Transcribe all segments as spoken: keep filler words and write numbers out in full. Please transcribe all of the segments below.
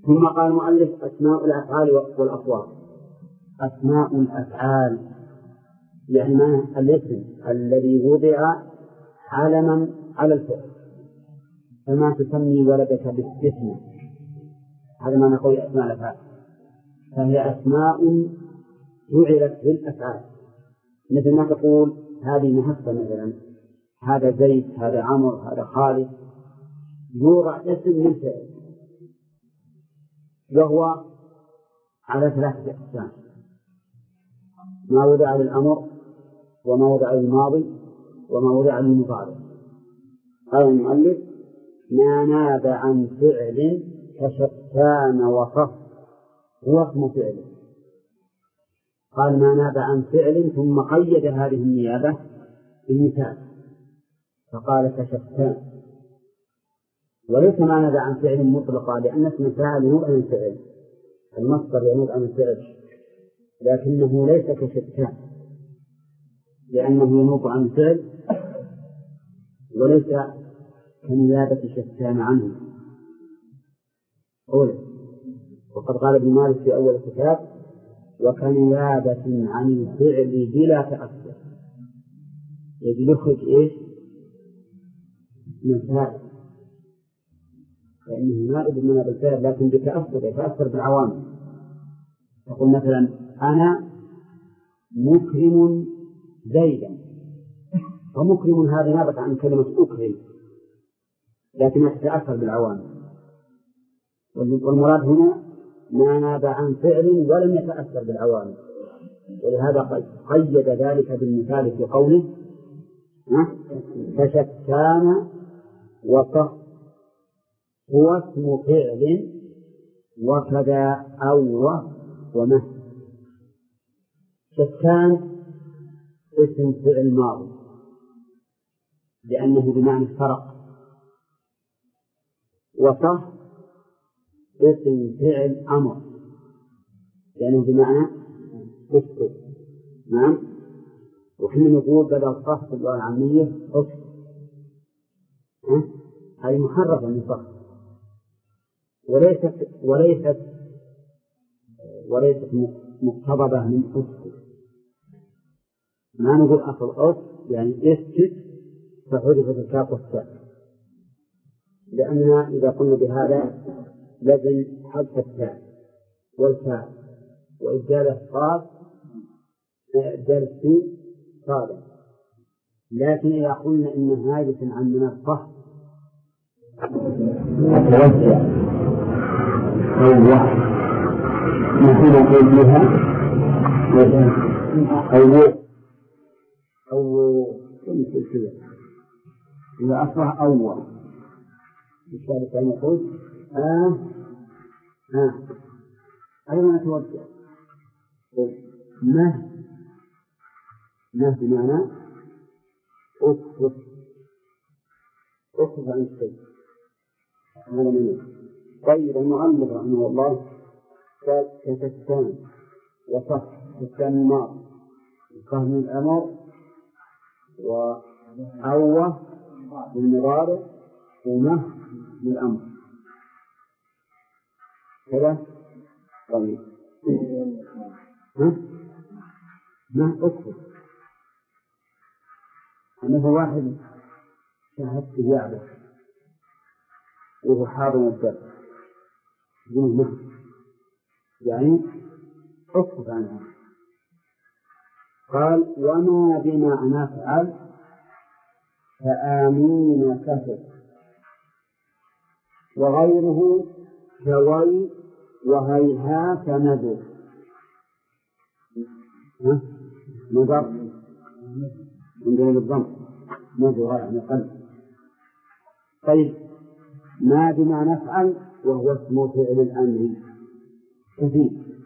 ثم قال المؤلف أسماء الأفعال والأصوات. أسماء الأفعال يعني ما الاسم الذي وضع علما على الفعل، فما تسمي ولدك باستثناء، هذا ما نقول أسماء الأفعال، فهي أسماء جعلت للأفعال، مثل ما تقول هذه محفة مثلا، هذا زيد، هذا عمرو، هذا خالد، يوضع اسم للفعل، وهو على ثلاثة أقسام: ما وضع للأمر، وما وضع للماضي، وما وضع للمضارع. قال المؤلف: ما ناب عن فعل كشتان وصف هو اسم فعله. قال ما ناب عن فعل، ثم قيد هذه النيابة بمثال فقال كشتان، وليس ما ناب عن فعل مطلقا، لأن اسم فاعل ينوب عن الفعل، المصدر ينوب عن الفعل، لكنه ليس كشتان لأنه ينوب عن الفعل وليس كنيابة شتان عنه. أولا، وقد قال ابن مالك في أول الكتاب: وكنيابة عن الفعل بلا تأثر، يجب يخرج إيش؟ من الفعل، فإنه نائب من الفعل لكن بتأثر، يتأثر بالعوامل. تقول مثلا: أنا مكرم زيدا، فمكرم هذا نابت عن كلمة أكرم لكن يتأثر بالعوامل. والمراد هنا ما ناب عن فعل ولم يتأثر بالعوامل، ولهذا قيد ذلك بالمثال في قوله: فشتان وصف هو اسم فعل وكذا أو ومه. شتان اسم فعل ماضي لأنه بمعنى فرق، وصف اسم فعل أمر لأنه بمعنى اسكت. نعم. وحين نقول بدل الصف في اللغة العامية اسكت، هذه محرفة من صف، وليست وليست وليست مقتضبة من اسكت. ما نقول أصل اسكت يعني اسكت فحذفت الكاف والتاء، لأننا إذا قلنا بهذا لازم حذف التاء والتاء وإبدال الصاد إبدال السين صادا. لكن إذا قلنا إن هاجة عن من الصح توسع أو نحن نقول بها أو أو كذا إذا أصبح أول بالتالي كان يقول آه آه أيضا نتوسع ما ما بمعنى أكفر أكفر عن الشيء. هذا منه. طيب المؤلف رحمه الله قال كشتان وصف شتان الماضي فهم الأمر وأوه بالمضارع ومه بالأمر كذا. طيب ها ما أكفر أنه واحد شاهدت يعبه وهو حاضر الدرس يقول ما يعني أكفر عنها. قال وما بما نفعل فآمين كفر وغيره كوي وهيهات نذر. نذر من دون الضم نذر يعني قلب. طيب ما بما نفعل وهو اسم فعل الأمر كثير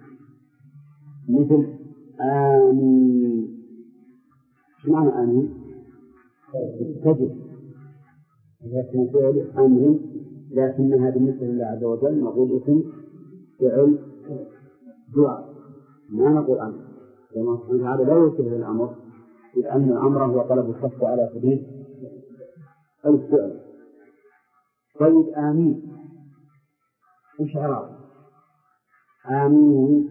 مثل آمين. ايش معنى آمين؟ استجب، هذا اسم فعل أمر لكنها بالنسبة لله عز وجل نقول اسم فعل دعاء ما نقول أمر، لأن سبحانه وتعالى لا يوجه الأمر لأن الأمر هو طلب الشخص على سبيل الفعل. طيب آمين إيش عراب؟ آمين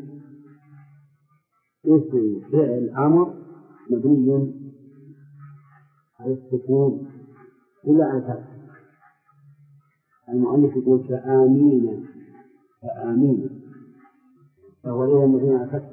اسم فعل أمر مبني على السكون إلا على الفتح. المؤلف يقول فآمين فآمين فهو إذا مبني على الفتح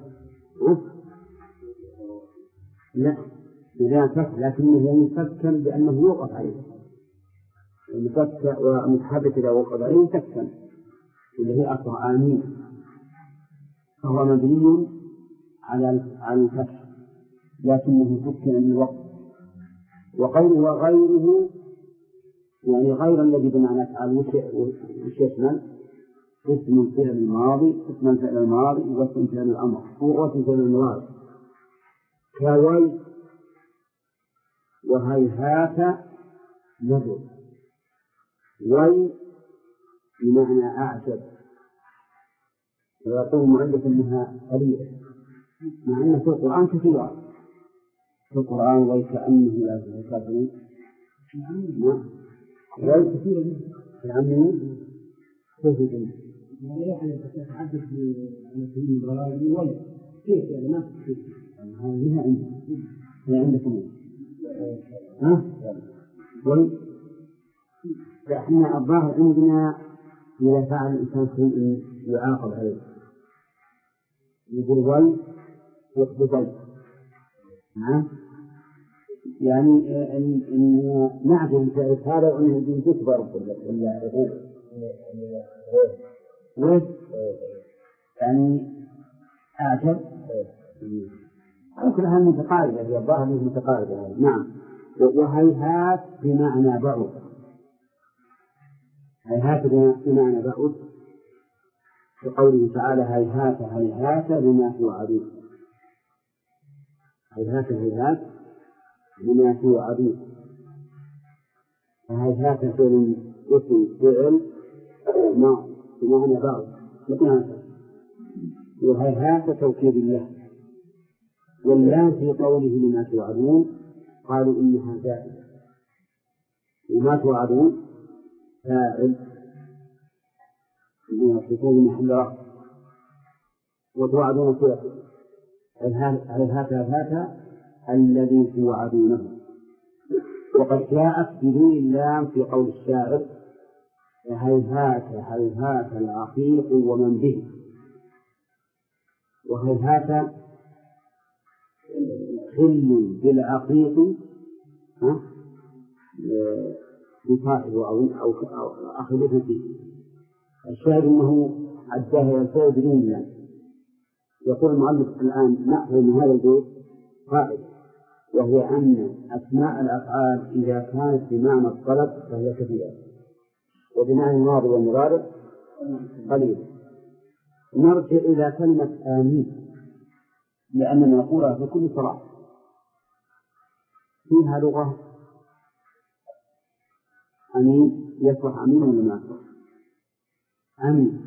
لا إذا فتح لكنه مسكن بأنه يوقف عليه المسكن ومتحدث إذا وقف عليه مسكن اللي هي أصل آمين فهو مبني على على الفتح لكنه سكن من الوقت. وقوله وغيره يعني غير الذي بمعنى أفعال وش يشمل؟ اسم الفعل الماضي اسم الفعل الماضي واسم فعل الأمر واسم فعل المضارع كوي وهيهات نذر. وي بمعنى أعجب ويقول المؤلف أنها قليلة مع أن في القرآن كثيرة في القرآن وكأنه لا يكافئون وي كثيرة يعملون كيف يجب يعني تتحدث عن الكلمة البلاغية وي كيف يعني ما كيف هذه عندنا هي عندكم ها وي فإحنا الظاهر عندنا إذا فعل الإنسان شيء يعاقب عليه يقول وي يحدث وي نعم يعني إن إن نعجل تعرف هذا وأنه يجوز تكبر ولا ويس يعني أعجب كلها متقاربة هي الظاهر مش متقاربة نعم. وهيهات بمعنى بعد هيهات بمعنى بعد في قوله تعالى هيهات هيهات لما توعدون هيهات هيهات لما توعدون فهيهات فعل اسم فعل ما بمعنى بعد وهيهات توكيد الله. واللام في قوله لما توعدون قالوا إنها زائدة وما توعدون فاعل يكون محل رفع وتوعدون كلكم هيهات هيهات الذي توعدونه. وقد جاءت بدون اللام في قول الشاعر هيهات هيهات العقيق ومن به. وهيهات خل بالعقيق بصاحب أو أو أخذته فيه. الشاهد أنه عداه يلتوي بدون الله. يقول المؤلف الآن نأخذ من هذا البيت قاعدة وهي أن أسماء الأفعال إذا كانت بمعنى الطلب فهي كثيرة وبمعنى الماضي والمضارع قليلة. نرجع إلى كلمة آمين لأننا نقولها في كل صلاة فيها لغة أمين يصلح أمين ولا ما يصلح؟ أمين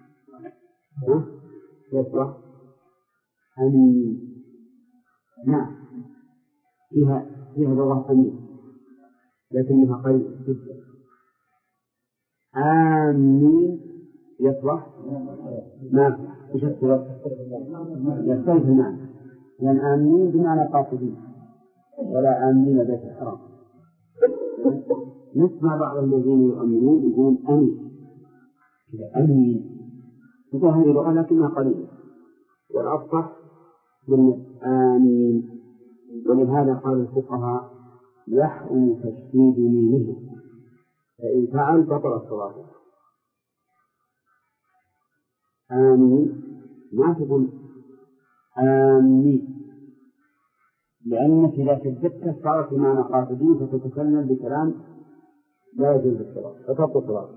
يصلح أمين نعم فيها فيها لغة أمين لكنها قليلة جدا. آمين يصلح ما يشتغل يختلف المعنى لأن آمين بمعنى قاصدين ولا آمين بيت الحرام. نسمع بعض الذين يؤمنون يقولون أمين أمين هذه لغة لكنها قليلة والأفصح من آمين. ولهذا قال الفقهاء يحرم تشديد ميمه فإن فعل بطل الصلاة. آمين ما تقول آمين لأنك إذا شددت صارت بمعنى قاصدين فتتكلم بكلام لا يجوز الصلاة فتبطل الصلاة.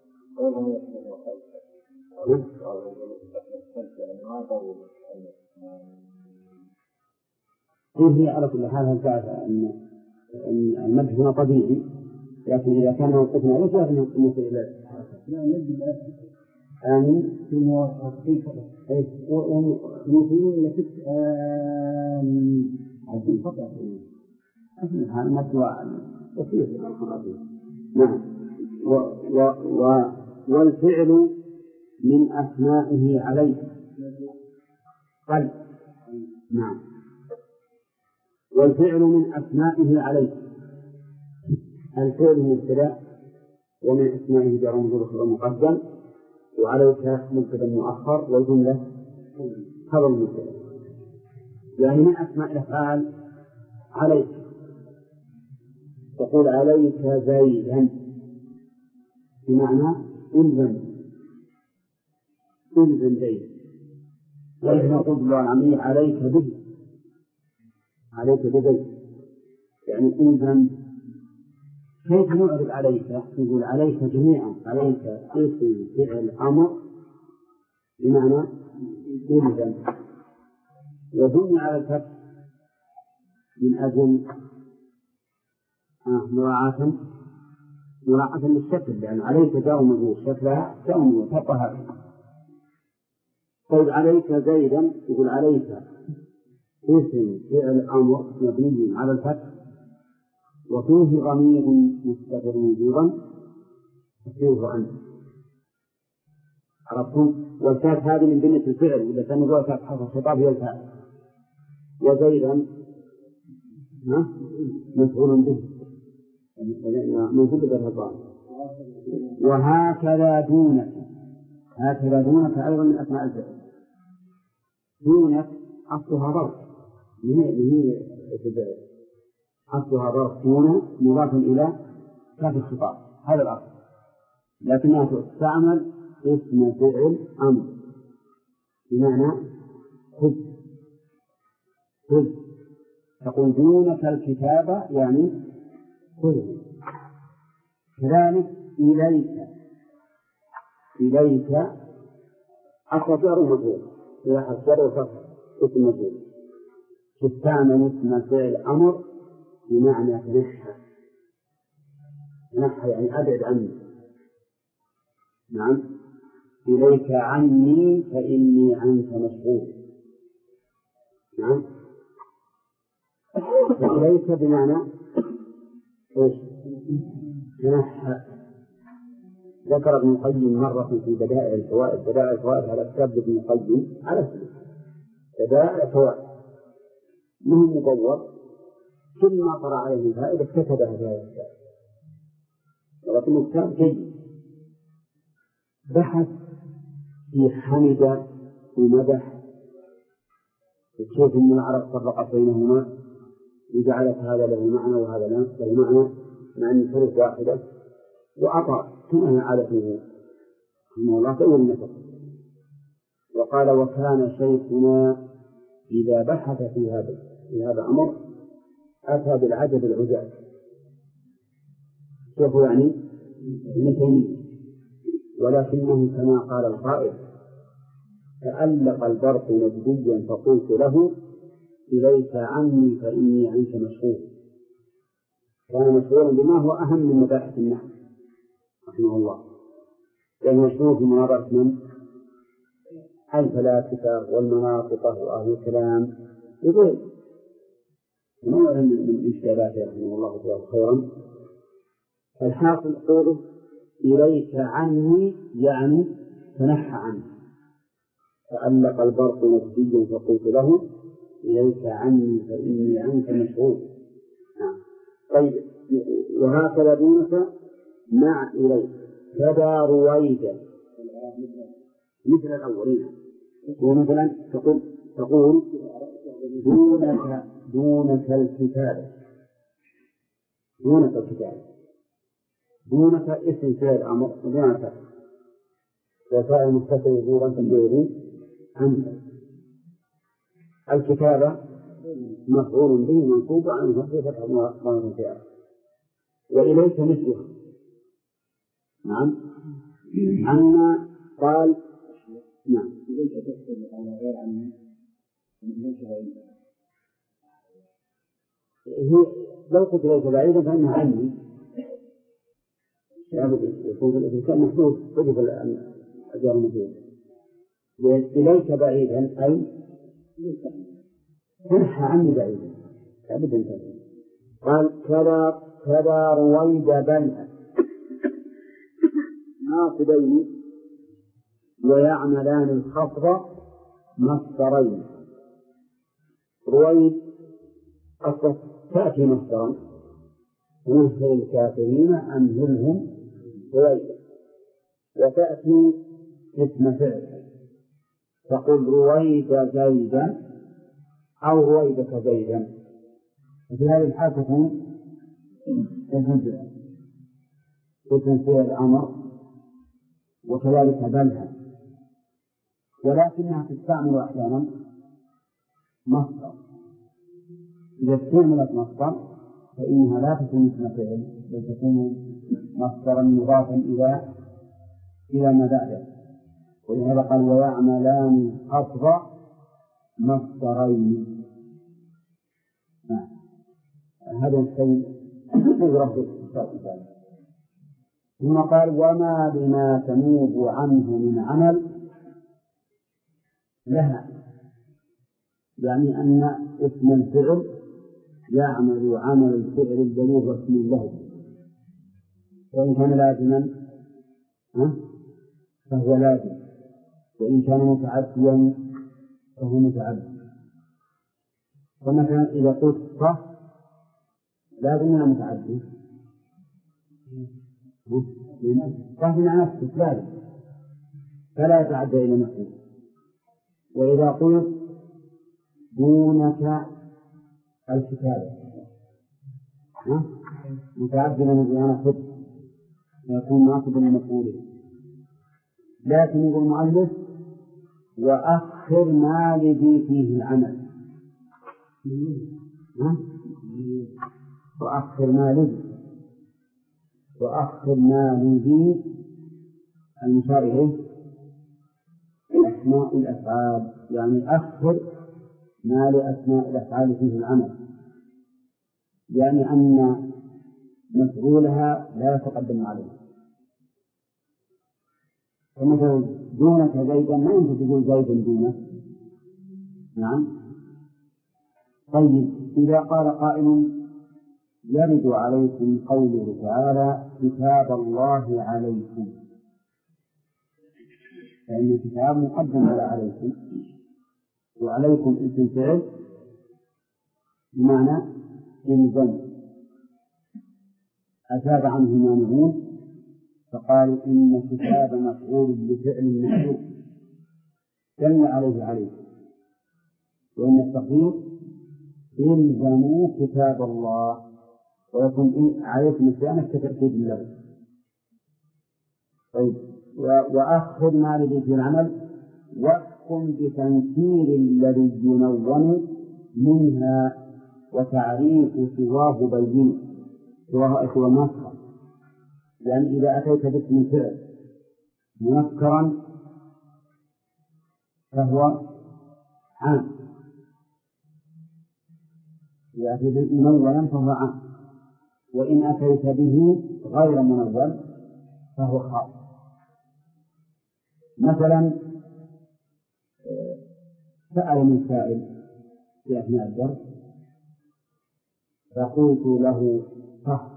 هي على كل حال هل تعرف أن المد هنا طبيعي لكن إذا كان موقفنا ليس لازم نصل إلى لا نجد آمين في مواقف ومثلون لكت آمين عزيز فقط هذا مطلع كثير من الخرابين. نعم و و و والفعل من أسمائه عليه قلب. نعم. والفعل من أسمائه عليك. الفعل مبتدأ ومن أسمائه جار ومجرور مقدم، وعليك مبتدأ مؤخر، والجملة خبر مبتدأ. يعني من أسماء الأفعال عليك، تقول عليك زيدا بمعنى إلزم إلزم زيد. ولكن نقول باللغة العامية عليك به، عليك بزيد يعني إلزم. كيف نعرف عليك؟ نقول عليك جميعا، عليك اسم فعل أمر بمعنى إلزم، وبني على الفتح من أجل مراعاة مراعاة للشكل، لأن عليك جار مجرور شكلها جار مجرور تبقى هكذا. طيب عليك زيدا، يقول عليك اسم فعل أمر مبني على الفتح وفيه ضمير مستتر وجوبا فيه أنت. عرفتم؟ والكاف هذه من بنية الفعل، إذا كان يقول كاف حرف الخطاب هي الكاف. وزيدا مفعول به موجود بالهضام. وهكذا دونك، هكذا دونك أيضا من أسماء الفعل. دونك أصلها ظرف، هي هي الفعل أصلها ظرف، دون مضاف إلى كاف الخطاب، هذا الأصل، لكنها تستعمل اسم فعل أمر بمعنى خذ خذ. تقول دونك الكتابة يعني خذه. كذلك إليك، إليك أصل جار مجرور إلى حسر وفتح اسم مجرور، تستعمل اسم فعل أمر بمعنى تنحى. تنحى يعني أبعد عني. نعم. إليك عني فإني عنك مشغول. نعم. إليك بمعنى إيش؟ تنحى. ذكر ابن القيم مرة في بدائع الفوائد، بدائع الفوائد على كتاب ابن القيم على اسمه بدائع الفوائد، منه مطور، كل ما قرأ عليه الفائدة كتبها في هذا الكتاب، ولكنه كتاب جيد. بحث في حمد ومدح، كيف أن العرب فرقت بينهما وجعلت هذا له معنى وهذا له معنى مع أن الحروف واحدة، وأعطى كما هي عادته رحمه الله في أول النفر. وقال وكان شيخنا إذا بحث في هذا في هذا الأمر أتى بالعجب العجاب. كيف يعني؟ مثل ولكنه كما قال القائل تألق البرق نجديا فقلت له إليك عني فإني عنك مشغول. كان مشغولا بما هو أهم من مباحث النحو رحمه الله، كان مشغول في مناظرة من الفلاسفة والمناطقة وأهل الكلام وغيره نوع من إشكالاته رحمه الله تعالى خيرا. الحاصل قوله إليك عني يعني تنحى عنه. تألق البرق نجديا فقلت له إليك عني فإني عنك مشغول. نعم. طيب وهكذا دونك مع إليك كذا رويدا مثل الأولين. ومثلا تقول تقول دونك دونك الكتاب، دونك الكتاب، دونك اسم فعل أمر دونك وفاعل متصل وجوبا تقديره أنت. الكتابة مفعول به منصوب عن فتحة مؤخرة فيها. وإليك مثله. نعم. عنا قال نعم. إليك تحصل على غير عنا هي لو قلت ليس بعيدا فإنها عني يكون الإنسان محدود تجد الأجار المجهول. إليك بعيدا أي تنحى عني بعيدا أبدا. قال كذا كذا رويد بل ناصبين ويعملان الخفض مصدرين. رويد أصلا تأتي مصدرا، مهل الكافرين أمهلهم رويدا، وتأتي اسم فعل تقول رويد زيدا أو رويدك زيدا، وفي هذه الحالة تكون الجزء اسم فعل الأمر وكذلك بلها، ولكنها تستعمل أحيانا مصدر. إذا استعملت مصدر فإنها لا تكون اسم فعل، بل تكون مصدرا مضافا إلى إلى ما بعده. ولهذا قال ويعملان حفظ مصدرين. هذا الشيء يضرب بالتالي. ثم قال وما بما تنوب عنه من عمل لها، يعني أن اسم الفعل يعمل عمل الفعل الذي هو اسم له، وإن كان لازما فهو لازم، وإن كان متعديا فهو متعدي. فمثلا إذا قلت صح لازم ولا متعدي؟ صح مع نفسه لازم فلا يتعدى إلى نفسه. وإذا قلت دونك الكتابة متعدي من أنا خذ يكون ناصبا لمفعوله. لكن يقول المؤلف وأخر ما لذي فيه العمل، وأخر ما لذي وأخر ما لذي المشار إليه أسماء الأفعال، يعني أخر ما لأسماء الأفعال فيه العمل، يعني أن مفعولها لا يتقدم عليه. فمثلا دونك زيدا ما يمكن تقول زيد دونك. نعم. طيب إذا قال قائل يرد عليكم قوله تعالى كتاب الله عليكم، فإن الكتاب مقدم على عليكم، وعليكم اسم فعل بمعنى إلزم أتاب عنه مانعون، فقالوا إن كتاب مفعول بفعل محذوف دل عليه عليكم، وإن التقدير إلزموا كتاب الله، ويكون عليكم الصيانة كتأكيد له. طيب وأخذ ما لدي في العمل واحكم بتنكير الذي ينون منها وتعريف سواه بين سواه سوى المنكر، يعني إذا أتيت باسم فعل منكرا فهو عام، إذا أتيت منونا فهو عام، وإن أتيت به غير منون فهو خاص. مثلا سألني سائل في أثناء الدرس فقلت له صح،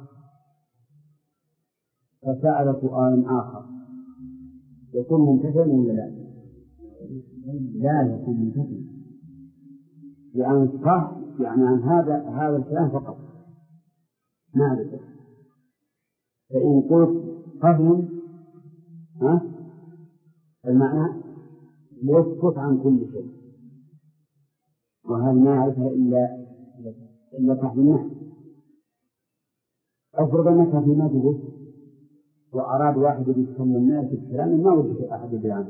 فسأل سؤال آخر يكون منتفع ولا لا؟ لا يكون منتفع، لأن صح يعني عن هذا هذا الكلام فقط معرفة. فإن قلت فهم ها المعنى يسكت عن كل شيء، وهذا ما يعرفها إلا إلا صاحب النحو. أفرض أنك في مجلس وأراد واحد يتكلم الناس بالكلام ما وجد أحد يدري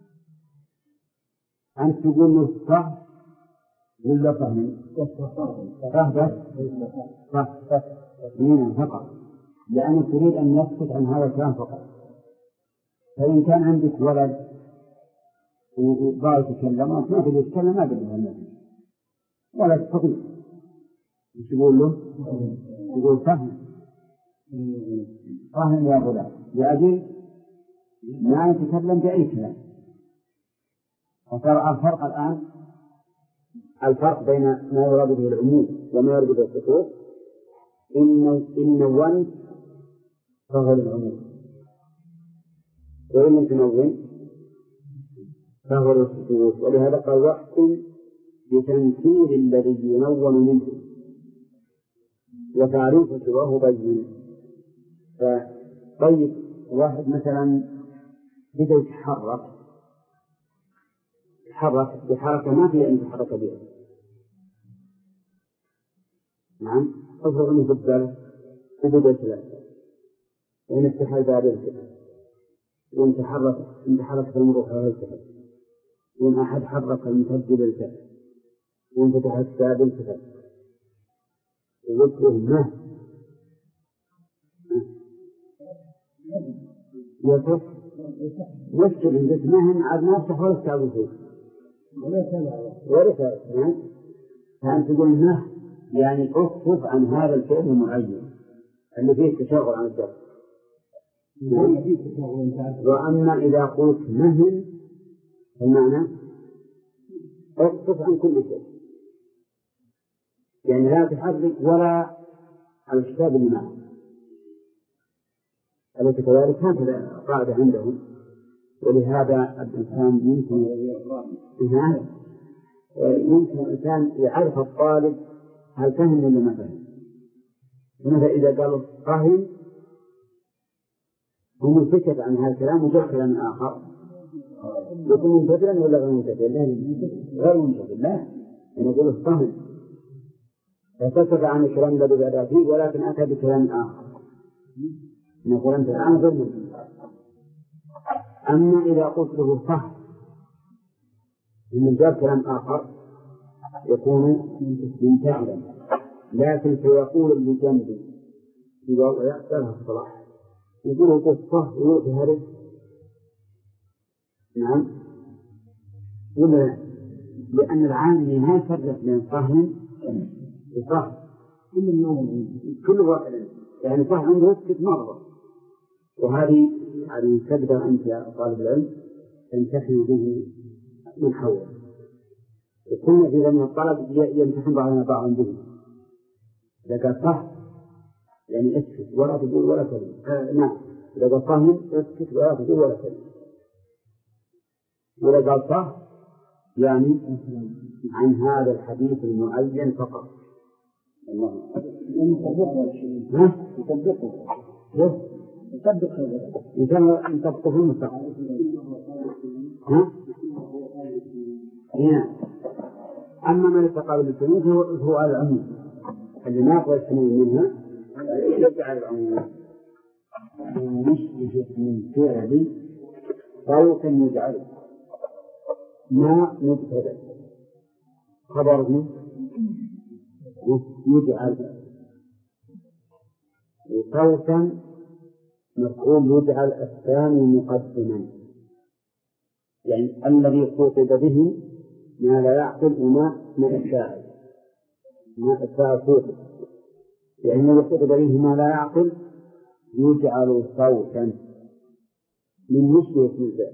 أنت تقول له صح ولا فهم؟ صح بس صح بس هنا فقط، لأنك تريد أن يسكت عن هذا الكلام فقط. فإن كان عندك ولد وبعض يتكلم ما تقدر يتكلم ما تقدر ولا تستطيع، ايش تقول له؟ تقول فهم فهم يا غلام، لأجل ما يتكلم بأي كلام. وترى الفرق الآن الفرق بين ما يراد به العموم وما يراد به الخصوص، إن إن ون فهو للعموم، وإن تنون فهو الخصوص. ولهذا قال واحكم بتنكير الذي ينون منه وتعريف سواه بين. طيب واحد مثلا بدأ يتحرك يتحرك بحركة ما فيها أن يتحرك بها. نعم أفضل أنه بدل وبدأ ثلاثة وإن افتح الباب يلتفت وإن تحرك إن تحركت المروحة يلتفت وإن أحد حرك المسجل يلتفت وإن فتحت الباب يلتفت وقلت له ما يلتفت يسجل إن قلت مهن عاد ما يفتح ولا يستعب فيه ولا ثالث. نعم فأنت تقول ما يعني أخفف عن هذا الفعل المعين اللي فيه تشاغل عن الدرس. وأما إذا قلت مهن المعنى أخفف عن كل شيء يعني لا تحرك ولا على الكتاب اللي معه. أليس كذلك؟ هكذا قاعدة عندهم. ولهذا الإنسان يمكن يمكن الإنسان يعرف الطالب هل فهم ولا ما فهم. مثلا إذا قال فهم ومنفكت عن هذا الكلام وجاء كلام آخر يكون منفكرا ولا غير منفكرا؟ غير منفكر لا نقول فهم فسكت عن الكلام الذي بدأ فيه ولكن أتى بكلام آخر نقول أنت الآن غير منفكر. أما إذا قلت له فهم من جاء كلام آخر يكون منفعلا. لكن سيقول اللي جنبي إذا يأتلها الصلاح يقول قصة ويظهر نعم ولا لأن العامل ما يفرق بين فهم وفهم كل النوم كل واحد يعني فهم عنده يسكت مرة. وهذه يعني تبدأ أنت يا طالب العلم تمتحن به من حوله وكنا في ذلك الطلب يمتحن بعضنا بعضا به. إذا قال فهم يعني اسكت ولا تقول ولا كلمة. آه نعم إذا قال فهم اسكت ولا تقول ولا كلمة. وإذا قال فهم يعني عن هذا الحديث المعين فقط. الله ها يطبقه يطبق إنسان يطبقه في المستقبل. ها هنا أما من يتقابل الثنين هو العموم اللي ما يقوى الثنين منها يرجع العموم ومشبه من فعل صوتا يجعل ما مبتدأ خبر يجعل وصوتا مفعول يجعل الثاني مقدما يعني الذي خطب به ما لا يعقل وما ما الشاعر ما الشاعر خطب يعني الذي خطب به ما لا يعقل يجعل صوتا من مشبه اسم الفعل.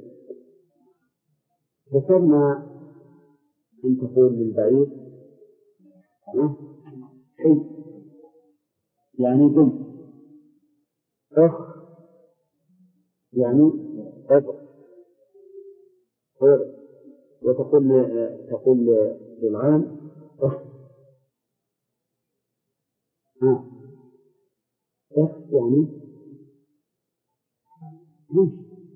ذكرنا أن تقول للبعيد حي يعني قم أخ يعني أبر غير وتقول تقول للغنم أخ ها أخ يعني مش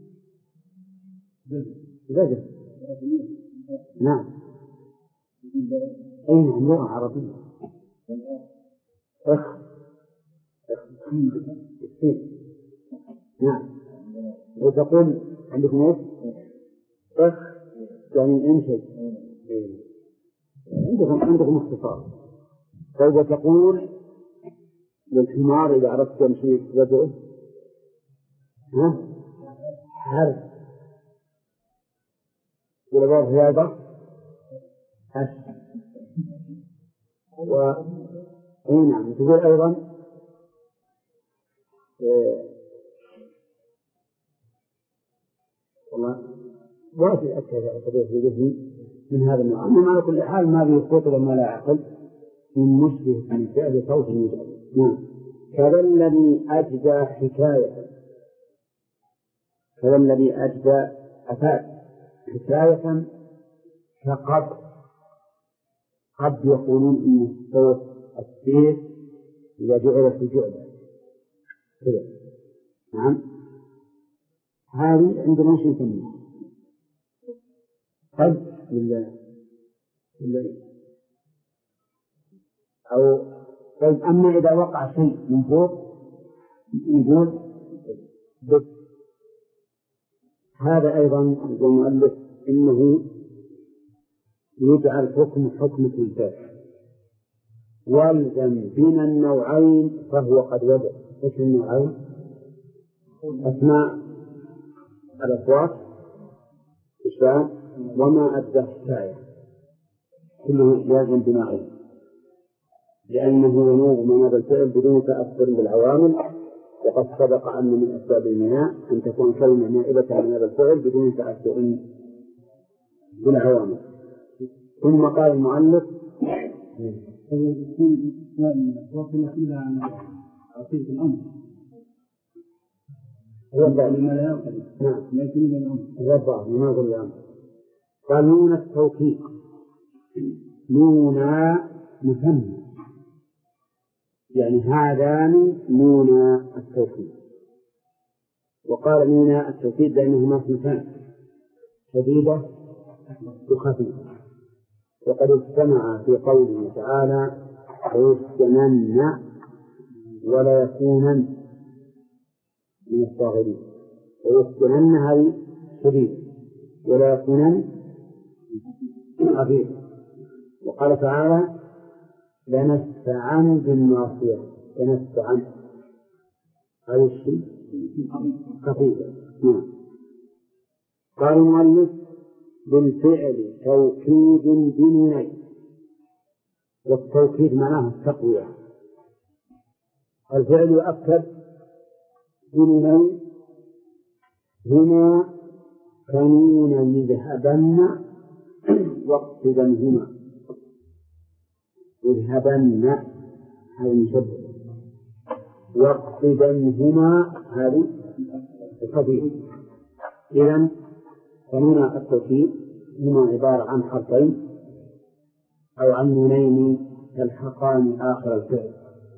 بدر نعم أين عندنا عربية أخ أخ نعم وتقول عندكم إيش أخ يعني انشد عندكم عندكم اختصار. طيب تقول للحمار إذا أردت تمشي تدعو ها حرف ولا باب رياضة هش و إيه نعم تقول أيضا إيه والله واجب أتبع في ذهني من هذا النوع. أما على كل حال ما بيخطط وما لا عقل من مشبه من فعل صوت المجرد. نعم كذا الذي أجدى حكاية كذا الذي أجدى أفاد حكاية كقد، قد يقولون إن صوت السيف إذا جعل في جعلة كذا. نعم، هذه عندنا شيء ثاني قد لله أو طيب. أما إذا وقع شيء من فوق نقول بس. هذا أيضا يقول المؤلف إنه يجعل حكم حكم الإنسان والزم بنا النوعين فهو قد وجد. إيش النوعين؟ أسماء الأصوات إشباه وما أدى حكاية كله لازم بناءه، لأنه ينوب مناب الفعل بدون تأثر بالعوامل. وقد سبق أن من أسباب المناء أن تكون كلمة نائبة عن مناب الفعل بدون تأثر بالعوامل. ثم قال المؤلف وصلنا إلى عن عقيدة الأمر هو الضعف. نعم، هو الضعف لماذا الأمر؟ قال نون التوكيد، نونا مثنى، يعني هذان نونا التوكيد. وقال نونا التوكيد لأنهما اثنتان شديدة وخفيفة، وقد اجتمع في قوله تعالى ويسكنن ولا يكونن من الصاغرين. ويسكنن هذه شديدة ولا يكونن خفيفة. وقال تعالى لنسفعن بالناصية، لنسفعن هذا الشيء خفيفة. نعم. قال المؤلف بالفعل توكيد بنونين، والتوكيد معناه التقوية. الفعل يؤكد بنونين هما كنون يذهبن واقتدنهما. يذهبن هذا مشبه، واقتدنهما هذه الخفيف. إذن كنون التوكيد هما عبارة عن حرفين أو عن نونين تلحقان آخر الفعل،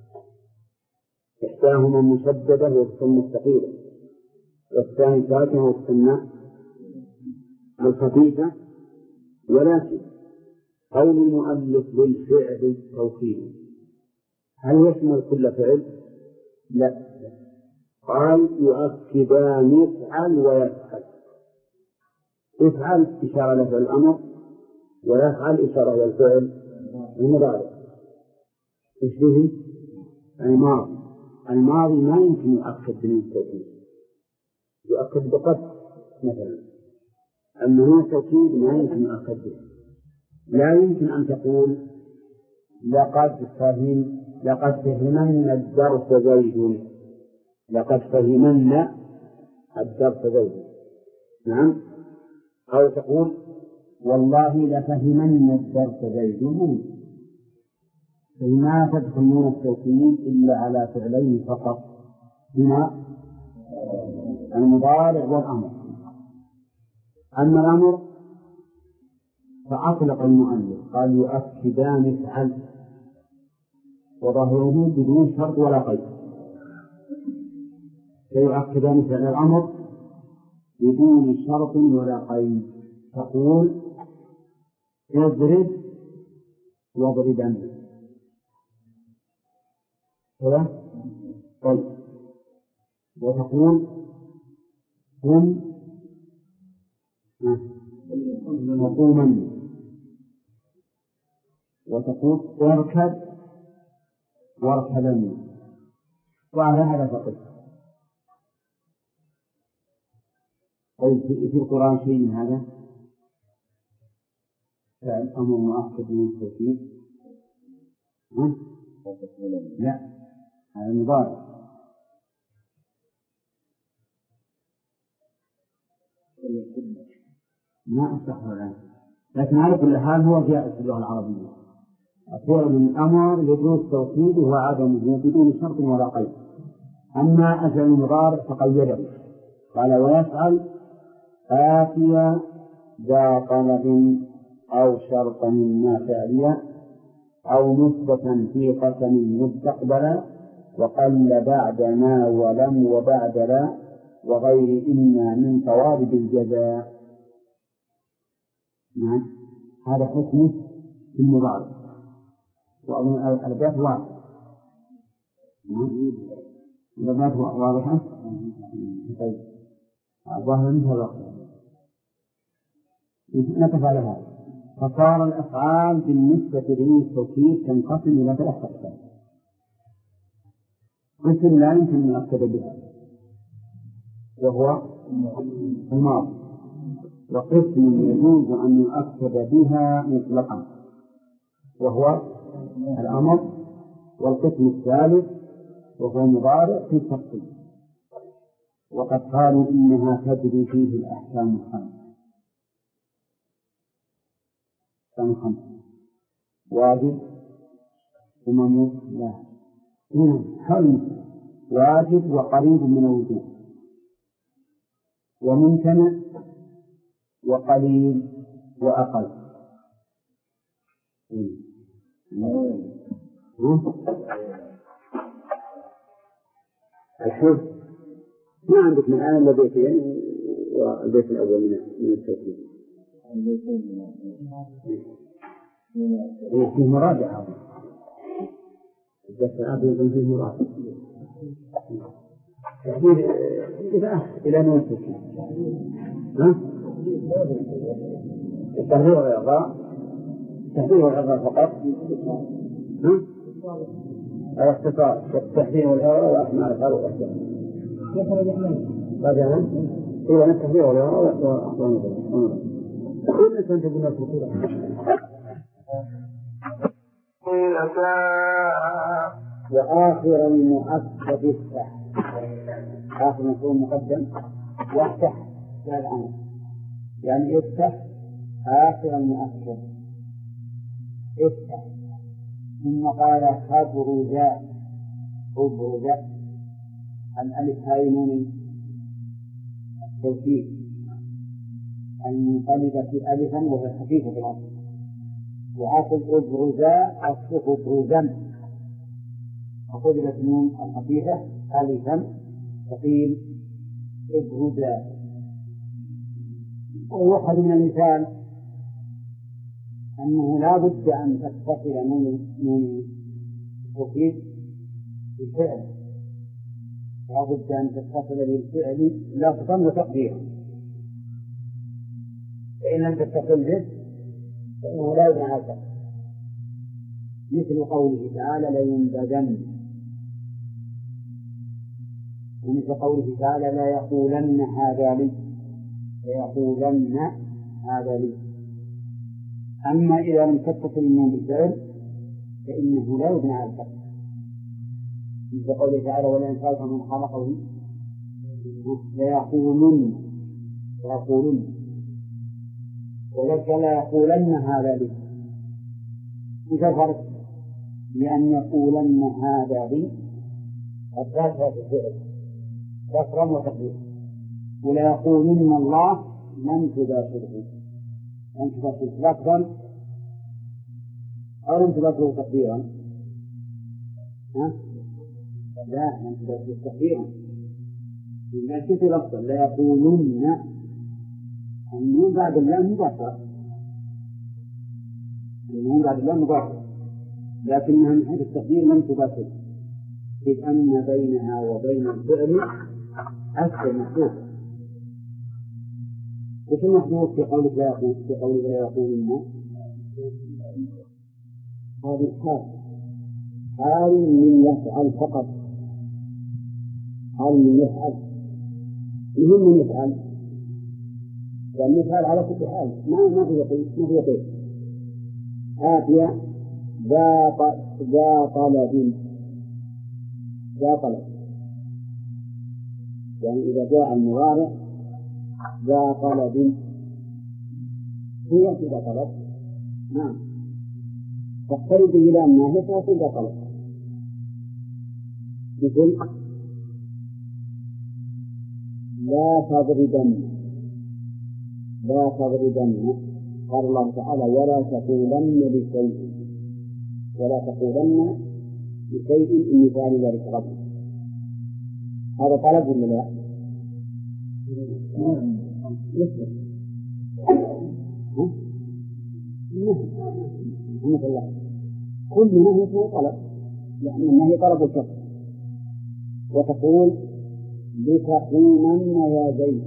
إحداهما مشددة والثانية ثقيلة، والثاني ساكنة والثانية الخفيفة. ولكن قول المؤلف بالفعل توكيد هل يشمل كل فعل؟ لا، قال يؤكدان يفعل ويفعل. افعل إشارة له الأمر، ويفعل إشارة له الفعل المضارع. إيش به؟ الماضي. الماضي ما يمكن يؤكد بنون التوكيد، يؤكد بقد مثلا. النون التوكيد ما يمكن يؤكد به. لا يمكن أن تقول لقد فهم لقد فهمن الدرس زيد، لقد فهمن الدرس زيد. نعم. أو تقول والله لفهمن الدرس زيد. فما تدخل نون التوكيد إلا على فعلين فقط، هما المضارع والأمر. أما الأمر فأطلق المؤلف قال يؤكدان افعل، وظاهره بدون شرط ولا قيد. فيؤكدان فعل الأمر بدون شرط ولا قيد. تقول اضرب واضربن كذا. طيب. وتقول قم وقوما، وتقول اركب واركبن، وعلى هذا فقط. طيب في القرآن شيء من هذا؟ فالأمر مؤكد من التوكيد؟ لا، هذا مضارع. ما أصح الآن، لكن على كل حال هو جائز في اللغة العربية. فعل الأمر يجوز توكيده وعدمه بدون شرط ولا قيد. أما أفعل المضارع فقيده، قال ويفعل آتي ذا طلب أو شرط مما فعليا أو نسبة في قسم مستقبلا وقل بعد ما ولم وبعد لا وغير إما من طوارد الجزاء. نعم هذا حكمه في المضارع وأظن الألباب واضحة. الألباب واضحة. طيب الظاهر منها الوقت نقف على هذا. فصار الأفعال بالنسبة للتوكيد تنقسم إلى ثلاث أقسام. قسم لا يمكن أن يؤكد بها وهو الماضي، وقسم يجوز أن يؤكد بها مطلقا وهو الأمر، والقسم الثالث وهو المضارع في التفصيل. وقد قالوا إنها تجري فيه الأحكام الخمس. أحكام خمس واجب وممنوع لا هنا حل واجب وقريب من الوجوب وممتنع وقليل وأقل. الحب ما عندك من الآن البيتين والبيت الأول من التوكيد فيه مراجعة. الدرس الآخر فيه مراجعة تحديد إذا إلى نوع التوكيد. ها؟ التحرير والإعضاء التحرير والإعضاء فقط. ها؟ الاختصار والتحرير والإعضاء وأسماء الأفعال والأحكام. يخرج أحمد راجعا إلى التحرير والإعضاء وأحكام. كل إنسان تقول لك وآخر المؤكد افتح. آخر مفعول مقدم وافتح لا الأمر يعني افتح آخر المؤكد افتح. ثم قال خبر ذا خبر ذا الألف هاي نون التوكيد المنقلبة ألفا وهي خفيفة في الأصل. وأصل أبرزا أصل أبرزا وقلبت النون الخفيفة ألفا فقيل أبرزا. ويؤخذ من المثال أنه لا بد أن تتصل نون نون التوكيد بالفعل، لا بد أن تتصل بالفعل لفظا وتقديرا، فإن لم تتصل به فإنه لا يبنى على الفعل. مثل قوله تعالى لينبذن، ومثل قوله تعالى لا يقولن هذا لي، ليقولن هذا لي. أما إذا لم تتصل النون بالفعل فإنه لا يبنى على الفعل، مثل قوله تعالى ولئن سألت من خلقه ليقولن ليقولن ولك لا يقولن هذا لي. إذا فرق لأن يقولن هذا لي قد دخلت الفعل كسرا وتقديرا، ولا يقولن الله لن تباشره لن تباشره لفظا أو لن تباشره تقديرا. ها؟ لا لن تباشره تقديرا إذا كنت لفظا لا يقولن النون بعد اللام مباشرة، النون بعد اللام مباشرة لكنها من حيث التقدير لم تباشر، إذ أن بينها وبين الفعل أكثر محدود. وش المحدود في قولك لا يقول في قولك لا يقولن؟ هذه الحال حال من يفعل فقط، حال من يفعل مهم من يفعل لأن يفعل على كل حال ما ما في يقين ما في يقين. آتية ذا ذا طلب ذا طلب يعني إذا جاء المضارع ذا طلب هي ذا طلب نعم تقترب إلى الناهية فهي ذا طلب. مثل لا تضربن لا تضربن. قال الله تعالى ولا تقولن لشيء ولا تقولن لشيء إني فاعل ذلك غدا. هذا طلب ولا لا؟ يسر رحمة الله. كل نهي هو طلب، يعني النهي طلب الشخص. وتقول لتقومن يا زيد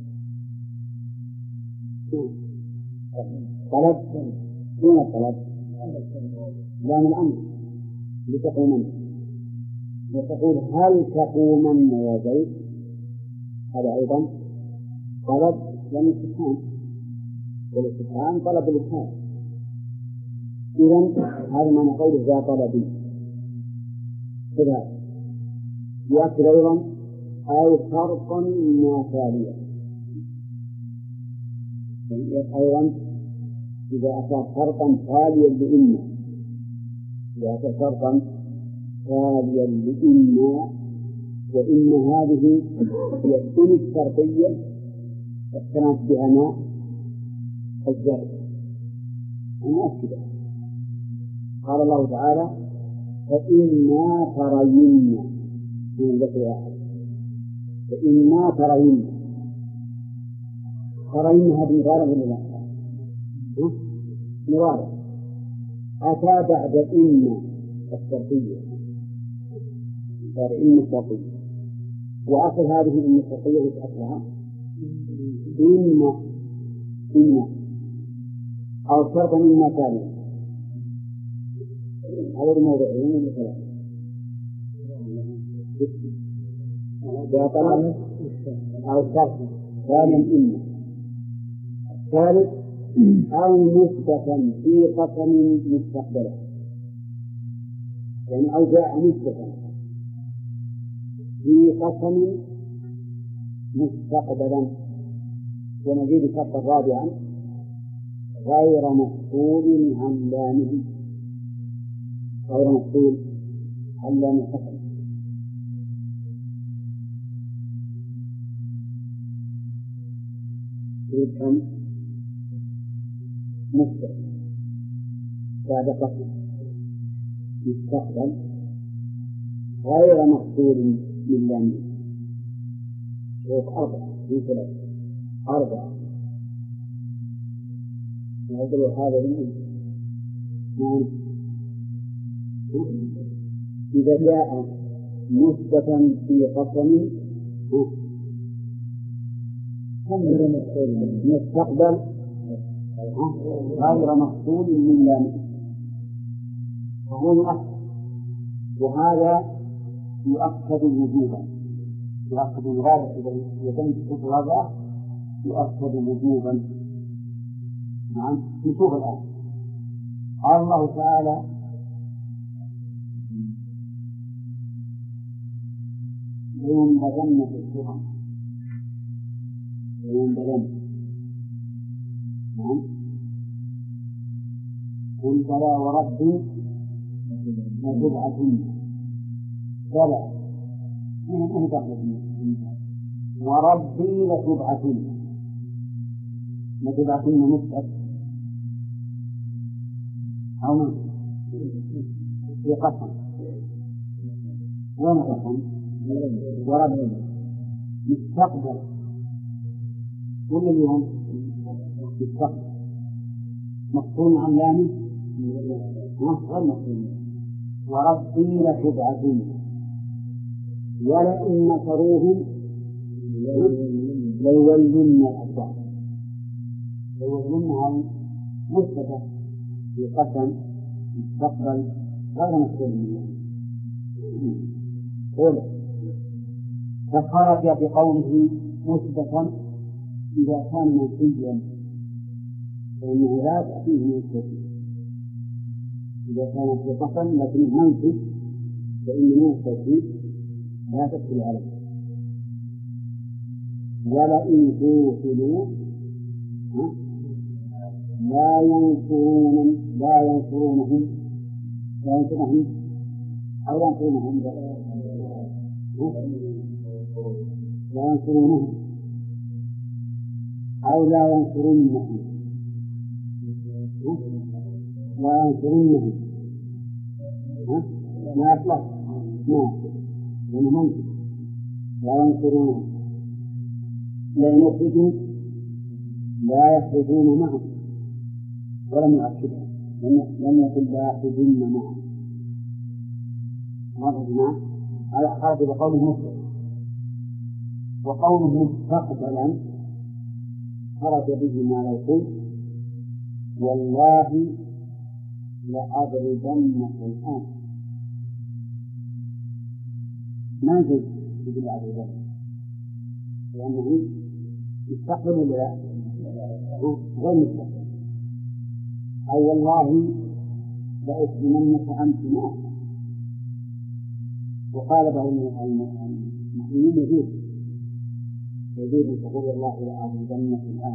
طلب دون الطلب لام الأمر لتقومن. وتقول هل تقومن يا زيد هذا أيضا طلب لام الاستفهام، والاستفهام طلب الإفهام. إذن هذا ما نقول ذا طلبي كذا. يأكل أيضا أو شرطا ما تاليا. أيضا إذا أتى شرطا تاليا لإما إذا أتى شرطا تاليا لإما وإن هذه هي الإن الشرطية اقترنت بها ما الزائد مؤكدة. قال الله تعالى فإما ترين من ذكر أحد فإما ترين ترين هذه مبارك ولا لا؟ مبارك. أتى بعد إن الشرطية صار إن الشرطية. وأصل هذه إن الشرطية وأصلها إن إن أو شرطا إما ثانيا. هذا الموضوعين من ثلاثة بأطلع أو شرط ثانيا إما الثالث أو مثبتا في قسم مستقبلا، يعني أو جاء مثبتا في قسم مستقبلا. ونزيد شرطا رابعا غير مفصول عن لامه غير مفصول عن لام القسم. كم مستقبل بعد قسم مستقبل غير مفصول من لامه. شوف أربعة في ثلاثة أربعة نقول هذا من نعم. إذا جاء مثبتا في قسم مستقبل غير مفصول من لامه فهو يؤكد. وهذا يؤكد وجوبا يؤكد الغالب إذا يتم الكتب الرابعة يؤكد وجوبا. نعم نشوف الآن. قال الله تعالى لينبذن في الحطمة لينبذن. نعم قل بلى وربي لتبعثن بلى وربي لتبعثن لتبعثن مثبت أو في قسم وين قسم وربي مستقبل كل اليوم مستقبل مفصول عن لامه غير مفصول. وربي لتبعثن ولئن نصروهم ليولن الأدبار. ليولنها مثبتة في قسم مستقبل غير مفصول منه. قوله فخرج بقوله مثبتا إذا كان منفيا فإنه لا تأتيه من التوحيد. إذا كان في قسم لكن منفي فإنه التوحيد لا تدخل عليه. ولئن قوتلوا لا ينصرون لا ينصرونهم لا ينصرونهم أو ينصرونهم لا ينصرونهم أو لا ينصرنه، لا ينصرنه ما أطلق ما وممكن لا ينصرونه، لا يخرجون لا يخرجون معه ولم يؤكدها، لم يقل لا يخرجون معه مرضنا على خاطر بقوله مفرد، وقوله مستقبلا خرج به ما لو قلت والله لأضربنك الآن، ما يجوز يقول على ذلك لأنه مستقبل ولا لا؟ غير مستقبل. أو والله لأسلمنك أنت معه. وقال بعض المسلمين يجوز يجوز أن تقول والله لأضربنك الآن.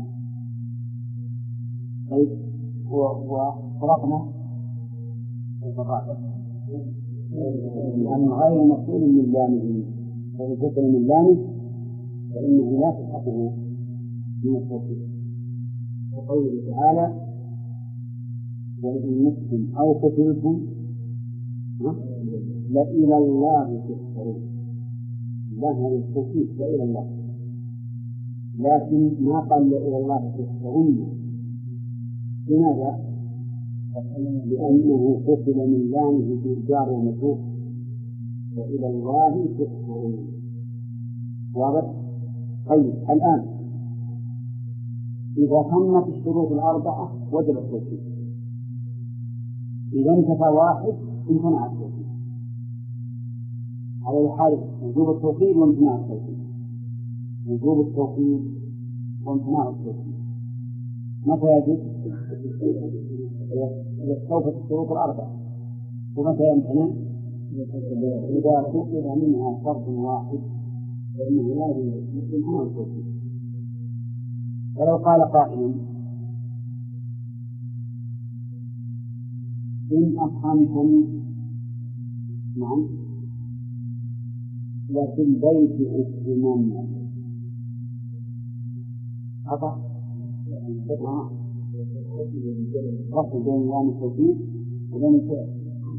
طيب وفرقنا لأنه غير مسؤول من لامه، فإن كثر من لامه فإنه لا تلحقه من التوحيد. وقوله تعالى وإن متم أو قتلتم لإلى الله تحشرون، لها التوحيد لإلى الله، لكن ما قال لإلى الله تحشرون. لماذا؟ لأنه قتل من لامه في الجار والمجرور، وإلى الله تحشرون. واضح؟ طيب الآن إذا تمت الشروط الأربعة وجب التوحيد، إذا انتفى واحد امتنع التوحيد، على الحال وجوب التوحيد وامتناع التوحيد، وجوب التوحيد وامتناع التوحيد. متى يجب؟ إذا استوفت الشروط الأربعة. ومتى يمتنع؟ إذا فقد منها شرط واحد فإنه لا يجب امتناع التوحيد. ولو قال قائل إن أطعمتني نعم وفي البيت أكرمن أطع رفض بين لام التوكيد وبين الفعل.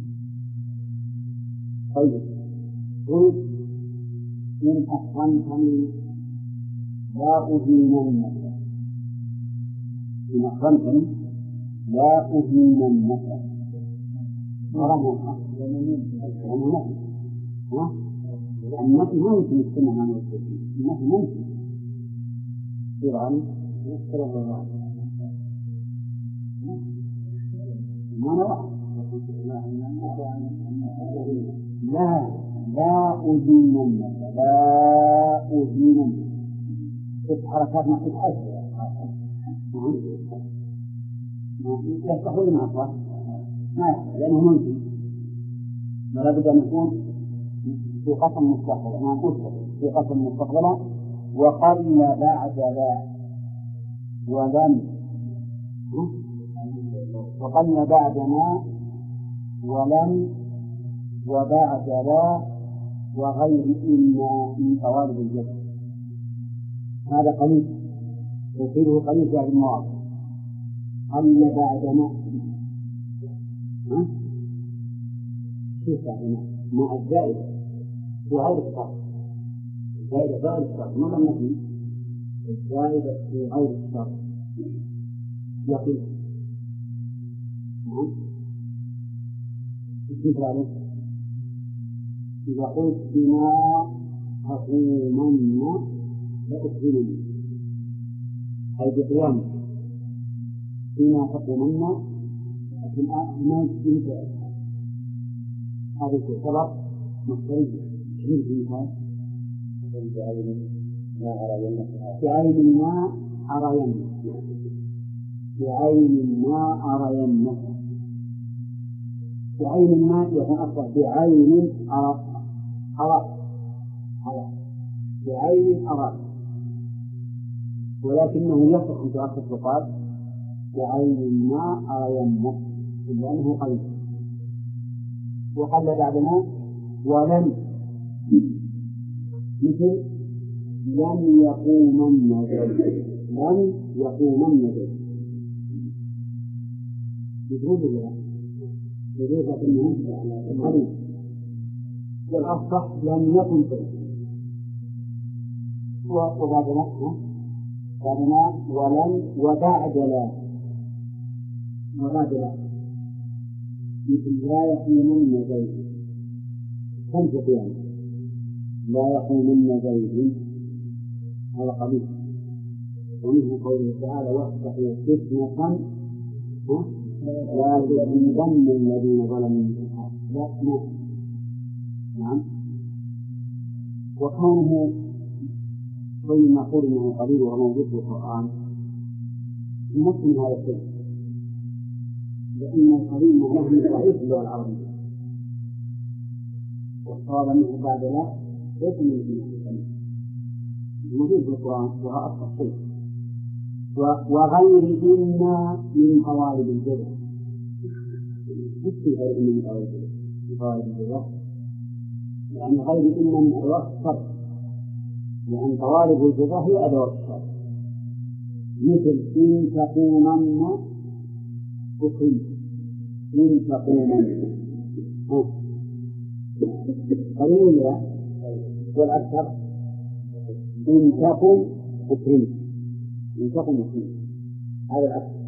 طيب قلت إن أكرمتني لا أهيننك، إن أكرمتني لا أهيننك ورمى النفي النفي ما يمكن يجتمع مع التوكيد، النفي ممكن طبعا يذكر الله ما نوع لا لا أهيننك لا أهيننك ست حركات ما تتحدث يستحيل مع الله ما لأنه ممكن ولا بد أن يكون في قسم مستقبل، ما نقول في قسم مستقبلا وقبل بعد لا ولم وقبل بعد ما ولم وبعد لا وغير إما من قوالب الجبل. هذا قليل وفيه قليل في المواضع. قبل بعد ما ها كيف يعني مع الزائدة في غير الشرط، الزائدة في غير الشرط ما لم نفي الزائدة في غير الشرط يقين نعم. كيف ذلك؟ إذا قلت بما تقومن لأخبرني أي بقيامك بما تقومن، لكن ما يمكن هذا تعتبر مصدرية. شنو المثال؟ بعين ما أرينك بعين ما أرينك بعين ما يكون أصلا بعين أرى أرى أرى بعين أرى، ولكنه يصح أن تؤخذ وقال بعين ما أرينك لأنه قليل. وقبل بعدنا ولم مثل لم يقومن زيد لن يقومن زيد يجوز ولا يجوز لكنه الحديث والأصح لم يكن زيد وبعد لا بعد ما ولن وبعد لا وبعد لا مثل لا يقومن زيد خمسة قيام لا يقومن زيد هذا قبيح ومنه قوله تعالى واصبحوا فتنة لا يصيبن الذين ظلموا لا نعم نعم وكونه بين ما قول انه قليل وموجود في القرآن نفس من هذا الشيء لأن القليل معناه من ضعيف اللغة العربية والصواب أنه بعد لا ليس من القليل موجود في القرآن وهو أصح شيء وغير إما من قوالب الجزء مثل غير إما من قوالب الجزء يعني غير إما من أدوات الشر لأن قوالب الجزء هي أدوات الشر مثل إن تقومن أكرم إن تقومن قليل والأكثر إن تقم أكرم إن تقم أكرم هذا الأكثر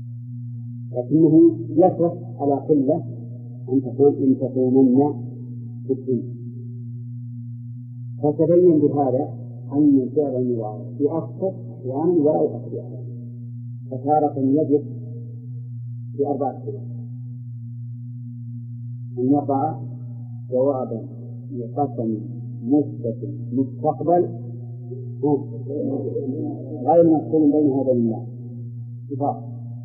لكنه يصرف على قلة أن تقول إن تقومن أكرم فتبين بهذا أن الفعل المضارع في أكثر أحيانا ولا يؤثر أحيانا فتارة يجب بأربعة كلمات أن يقع جوابا لقسم مثبت مستقبل غير مفصول بينه وبين الله صفات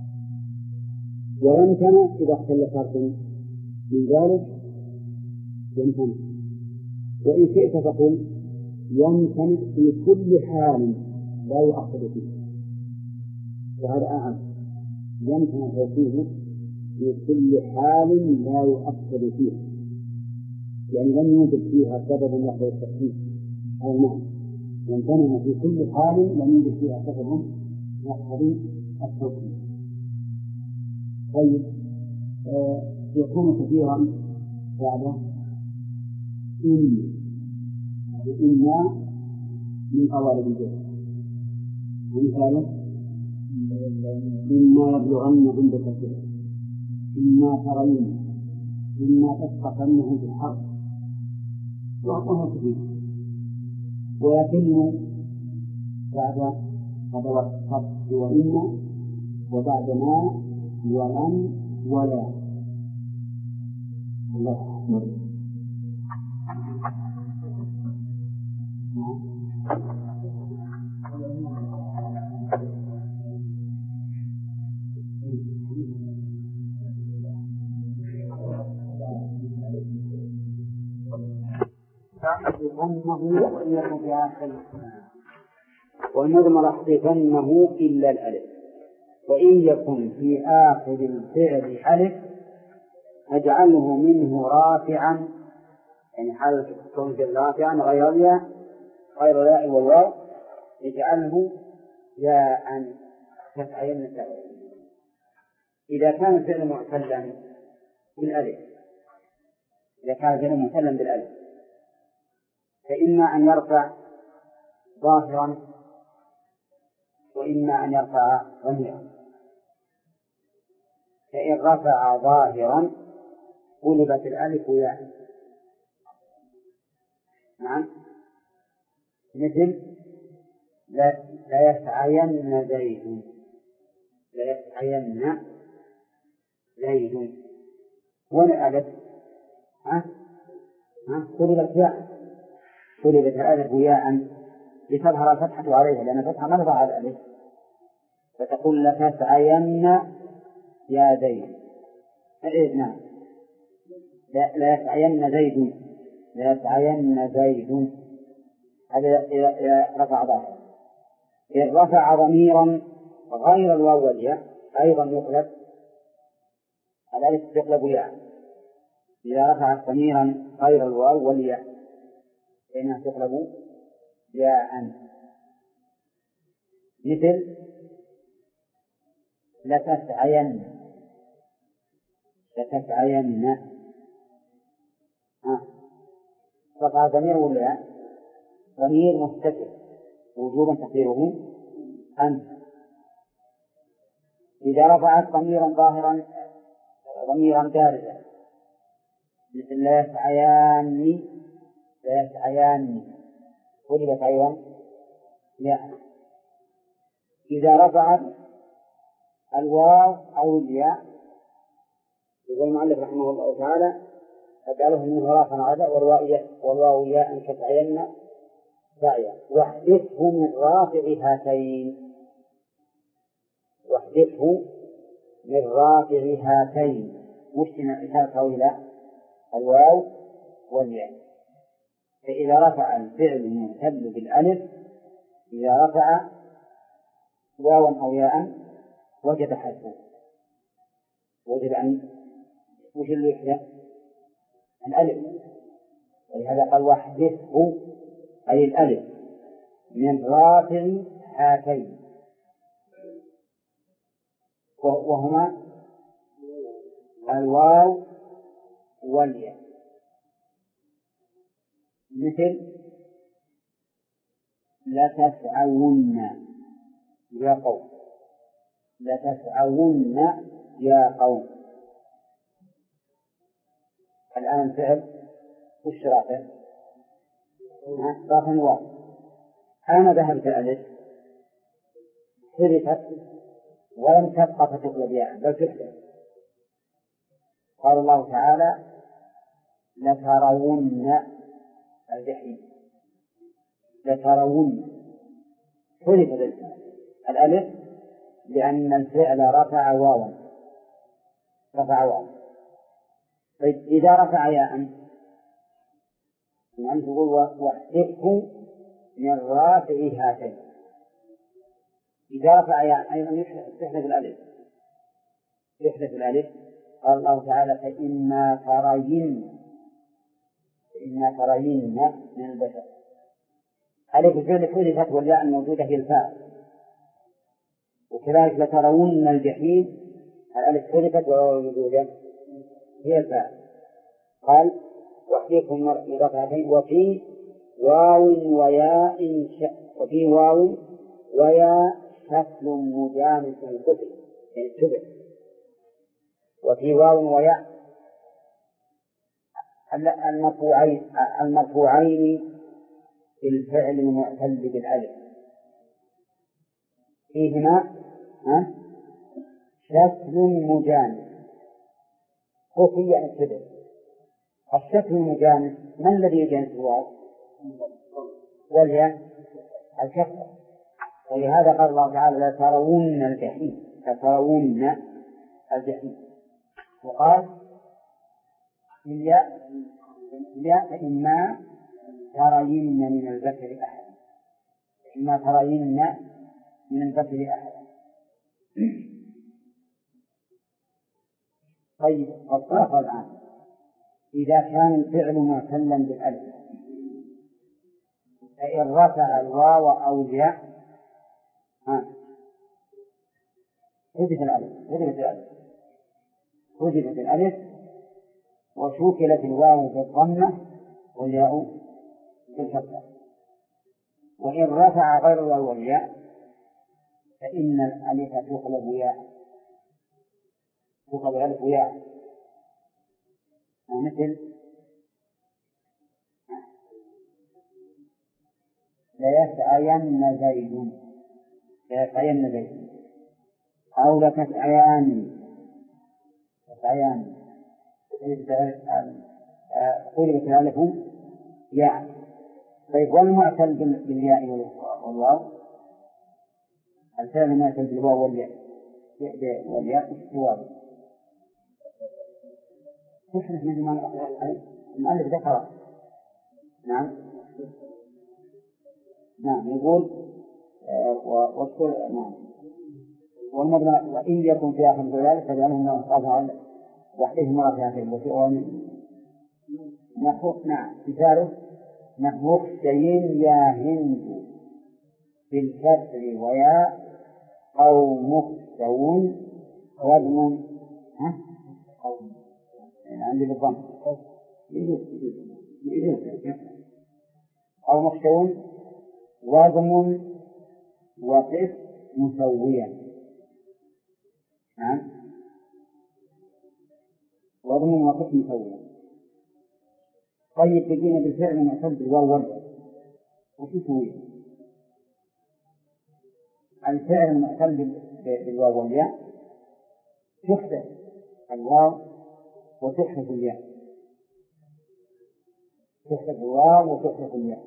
ويمتنع إذا اختل شرط من ذلك يمتنع وإن شئت فقل يمتنع في كل حال لا يؤخذ فيه وهذا أعم يمتنع فيه في كل حال لا يؤخذ فيه يعني لم يوجد فيها سبب يقضي التخفيف أو نعم يمتنع في كل حال لم يوجد فيها سبب يقضي التخفيف طيب آه يكون كثيرا بعد إن إما من قوالب الجهل ومثاله إما يبلغن عندك كثير إما ترين إما تسقطنه في الحرب وأعطوها كثير ويتم بعد أدوات الصرف وإما وبعد ما ولن ولا الله أكبر فأحذفنه وإن يكن في آخر والنظم أحذفنه إلا الألف وإن يكن في آخر الفعل ألف أجعله منه رافعا يعني حالة كون رافعا غير الياء غير الياء والواو يجعله ياء تفعين التأويل إذا كان الفعل معتلا بالألف إذا كان الفعل معتلا بالألف فإما أن يرفع ظاهرا وإما أن يرفع ضميرا فإن رفع ظاهرا قلبت الألف ياء نعم مثل لا, لا يسعين زيد لا يسعين زيد ولا ألف ها ها قلبت ياء قلبت الألف ياء لتظهر الفتحة عليها لأن الفتحة ما تظهر على الألف فتقول لا تسعين يا زيد إيه نعم لا, لا يسعين زيد لا يسعين زيد هذا إذا رفع ظاهرا إن رفع ضميرا غير الواو والياء أيضا يقلب الألف تقلب ياء إذا رفعت ضميرا غير الواو والياء فإنها تقلب ياء مثل لتسعين، لتسعين. ها رفع ضمير ولا ضمير مستتر وجوبا تقديره أنت. إذا رفعت ضميرا ظاهرا ضميرا بارزا مثل لا يسعيان، لا يسعيان قلبت أيضا لا. إذا رفعت الواو أو الياء يقول المؤلف رحمه الله تعالى فجعله من غرافا عدا والواو ياء كسعين سعيا واحذفه من رافع هاتين، واحذفه من رافع هاتين مشتنا إشارته إلى الواو والياء. فإذا رفع الفعل المعتل بالألف إذا رفع واوا أو ياء وجب حذفه، وجب أن وش اللي يحذف الألف، ولهذا قال واحذفه أي الألف من رافع هاتين وهما الواو والياء. مثل لتسعون يا قوم، لتسعون يا قوم. الآن فعل وش رافع؟ رافع الواو. أنا ذهبت الألف حذفت ولم تبقى فتقلب ياء بل تحذف. قال الله تعالى لترون الجحيم، لترون حذفت الألف لأن الفعل رفع واوا، رفع واوا. طيب إذا رفع ياء يعني تقول واحذفه من رافع هاتين. إذا رفع ياء أيضا يحذف الألف، يحذف الألف. قال الله تعالى فإما ترين، فإما ترين من البشر. ألف الفعل حذفت والياء الموجودة هي الفاعل. وكذلك لترون الجحيم الألف حذفت والواو الموجودة هي الفاعل. قال واحذفهم من رفعتين وفي واو وياء ش... وفي واو وياء شكل مجانس الكفر يعني التبع. وفي واو وياء المرفوعين المرفوعين بالفعل المعتل بالألف فيهما شكل مجانس كفر يعني التبع. الشكل المجانس ما الذي يجانس الواو والياء؟ الكسر. ولهذا قال الله تعالى لا ترون الجحيم، لا ترون الجحيم. وقال الياء الياء فإما ترين من البشر أحد، إما ترين من البشر أحد. طيب الطرف الآن إذا كان الفعل معتلا بالألف فإن رفع الواو أو الياء حذفت الألف، حذفت الألف حذفت الألف وشكلت الواو بالضمة والياء بالفتحة. وإن رفع غير الواو والياء فإن الألف تقلب ياء، تقلب ألف وياء. مثل ليسعين زيد، ليسعين زيد أو لتسعيان تسعيان قلبت الألف ياء. طيب والمعتل بالياء والواو الفعل المعتل بالواو والياء والياء استواب تحرف مثل ما المؤلف ذكر. نعم نعم يقول واذكر نعم والمضمى وإن يكن في آخر ذلك فجعلهم أصحابها وحدهم مرتين وفي نحو نعم مثاله نحو شيء يا هند بالكسر وياء أو مخشو وزن ها؟ عندي بالضم أو مخشو وزن وقف مسويا. نعم وضم وقف مسويا. طيب تجينا بالفعل المعتد بالواو والياء وش يسوي؟ الفعل المعتد بالواو والياء تحذف الواو وتحذف الياء، تحذف الواو وتحذف الياء،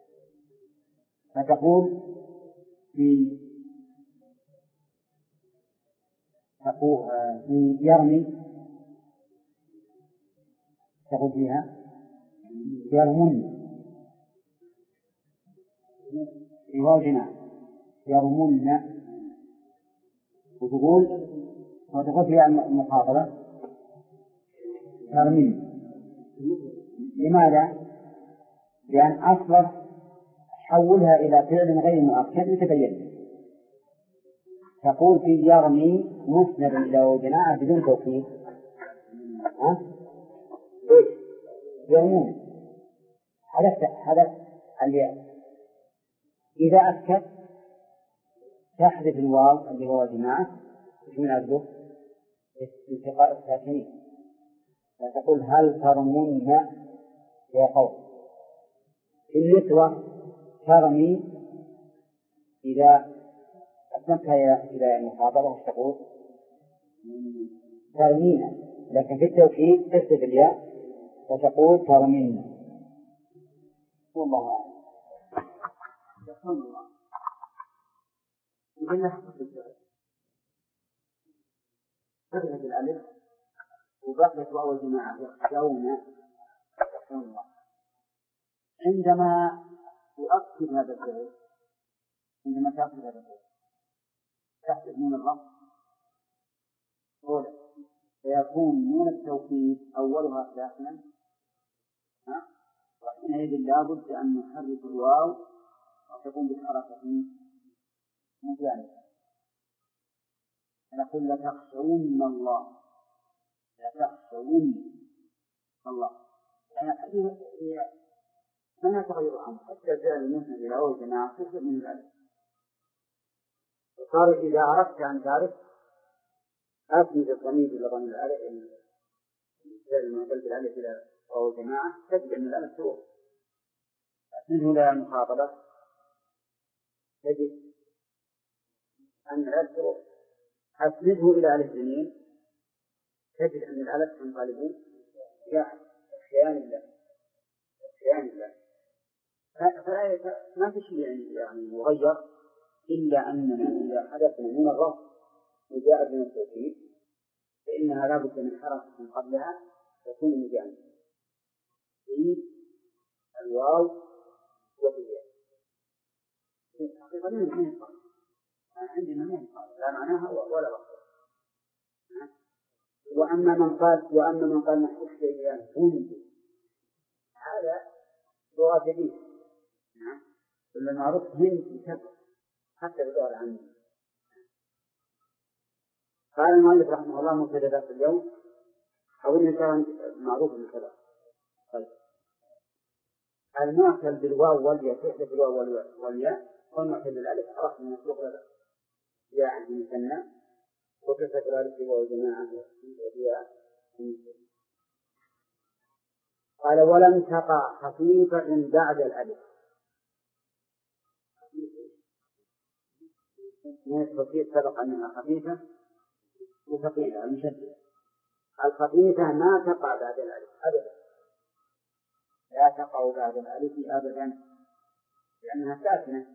فتقول في تقول في يرمي تقول فيها يرمون في واو جماعة يرمون، وتقول وتقول فيها المخاطبة يرمين. لماذا؟ لأن أصلا حولها إلى فعل غير مؤكد يتبين. تقول في يرمي مسند إلى واو جماعة بدون توكيد. ها؟ يرمون حدث حدث الياء. إذا أكد تحذف الواو اللي هو جماعة من أجله انتقاء الساكنين، فتقول هل ترمون يا قوم. النسوة ترمي إذا أسمتها إلى المخاطبة وش تقول؟ ترمينا، لكن في التوكيد تحذف الياء وتقول ترمينا. والله أعلم. يقول الله يقول نحفظ الجرس فتحت الألف وبقيت واو الجماعة يخشون يخشون الله. عندما تؤكد هذا الفعل عندما تأكد هذا الفعل تحت نون الرفع أولا فيكون نون التوكيد أولها ساكنا، وحينئذ لابد أن نحرك الواو وتكون بالحركة مجانبة. نقول لتخشون الله لتخشون الله، يعني هي ما تغير عنه حتى الفعل المسند إلى واو جماعة تصير من الألف. وصار إذا أردت أن تعرف أسند الضمير إلى ضمير الألف الفعل المعتل بالألف إلى واو جماعة تجد أن الألف هو أسنده إلى المخاطبة تجد أن الألف هو أسنده إلى ألف جميل تجد أن الألف تنقلب يا خيان الله خيان الله. فما في شيء يعني يعني يغير إلا أننا إذا حدثنا من الرفع وجاء من التوكيد فإنها لا بد من حركة قبلها تكون مجانبة في الواو وفي الياء. حقيقة ما ينفع عندنا ما ينفع لا معناها ولا وقت. وأما من قال وأما من قال نحن شيئا هند هذا لغة جديدة. نعم المعروف هند بشكل حتى باللغة العامية. قال المؤلف رحمه الله مبتدأ في اليوم أو الإنسان معروف بالكلام. طيب المعتل بالواو والياء تحدث بالواو والياء والمعتل بالألف عرف من مسلوق له يعني مثنى وكتب الألف بالواو جماعة والياء. قال ولم تقع خفيفة بعد الألف من التوكيد سبق أنها خفيفة وثقيلة المشددة. الخفيفة ما تقع بعد الألف أبدا، لا تقع بعد الألف أبدا لأنها ساكنة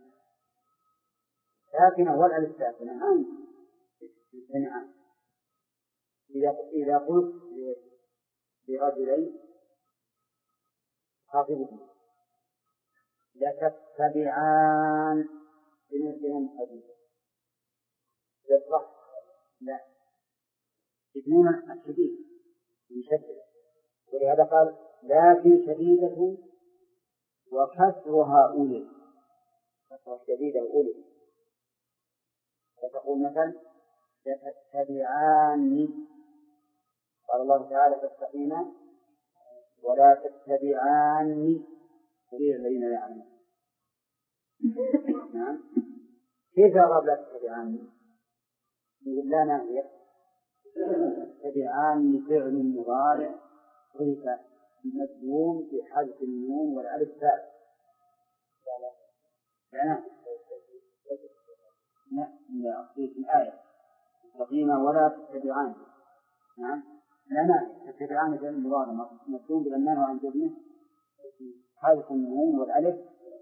ساكنة والألف ساكنة ما يمكن. إذا إذا قلت لرجلين خاطبهما لتتبعان بمثلهم حديثا يصلح لا اثنين الشديد مشدد، ولهذا قال لكن شديدة وكسرها أولي كثرة شديدة وأولي، فتقول مثلا تتبعان، قال الله تعالى فاستقيما ولا تتبعان سبيل الذين يعلمون. نعم، كيف أعرف لا تتبعان؟ يقول لا ناهية، تتبعان فعل مضارع صرف مجزوم بحذف النون والألف ثالث. لا لا لا في الآية تستقيما ولا تتبعان. نعم، لا ناهية، تتبعان فعل مضارع مجزوم بالنون عن جزمه حذف النون والألف،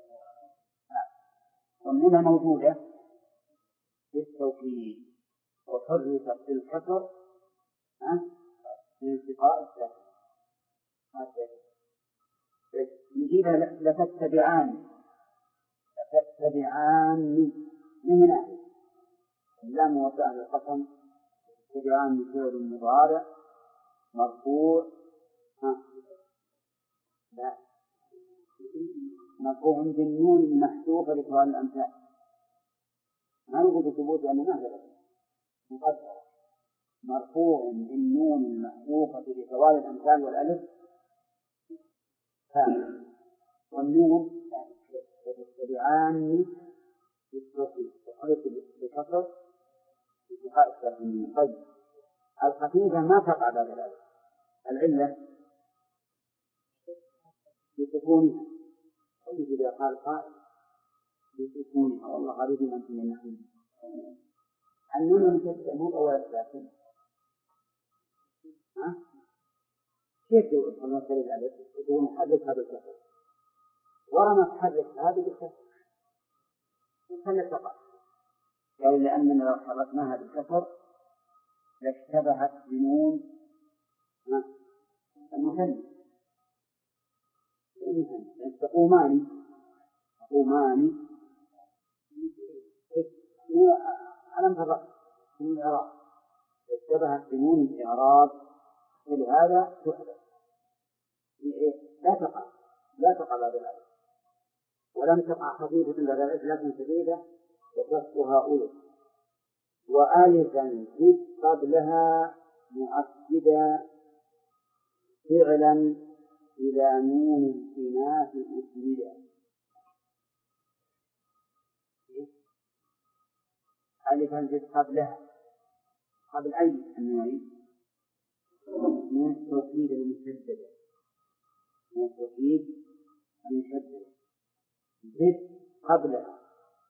والنون موجودة في التوكيد وحركت الكسر في انتقاء الساكن. نجيبها لتتبعان، لتتبعان من هنا لا موضع للقسم، تتبعان فعل مضارع مرفوع لا مرفوع بالنون المحذوفة لسؤال الأمثال، ما نقول بثبوت لأنه ما ثبت، مقدر مرفوع بالنون المحذوفة لسؤال الأمثال والألف ثاني، والنون تتبعان بالتوكيد وحركت بكسر باتقاء الساكنين. طيب الخفيفة ما تقع بعد ذلك، العلة بسكونها. طيب إذا قال قائل بسكونها والله غريب أنت من نحن النون تسمو أول الساكن، ها كيف تقول كما تريد عليك تقول نحرك هذا الكسر ورا ما تحرك هذا بالكسر وخلت تقع، قال لأننا لو حركناها بالكسر لاشتبهت بنون المثنى. تقومان تقومان ألم ترى من الإعراب اشتبهت بنون الإعراب، ولهذا تحدث لا تقع لا تقع بعد ذلك، ولم تقع خفيفة بعد ذلك لكن شديدة وتصفها أولى. وآلفا زد قبلها مؤكدا فعلا إلى نون الإناث أسندا. ألفا زد قبلها قبل أي النوعين من التوكيد المشددة، من التوكيد المشددة زد قبلها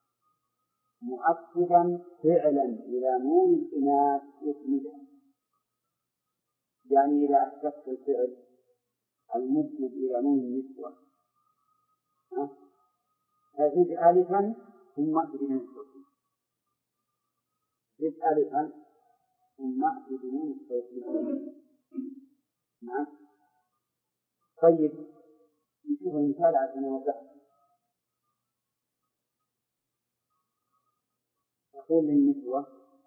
مؤكدا فعلا إلى نون الإناث أسندا، يعني إذا أثبت الفعل المسند إلى نون النسوة فزد ألفا ثم أتي بنون التوكيد، زد ألفا ثم أتي بنون التوكيد. نعم. طيب نشوف المثال عشان نوضح. يقول للنسوة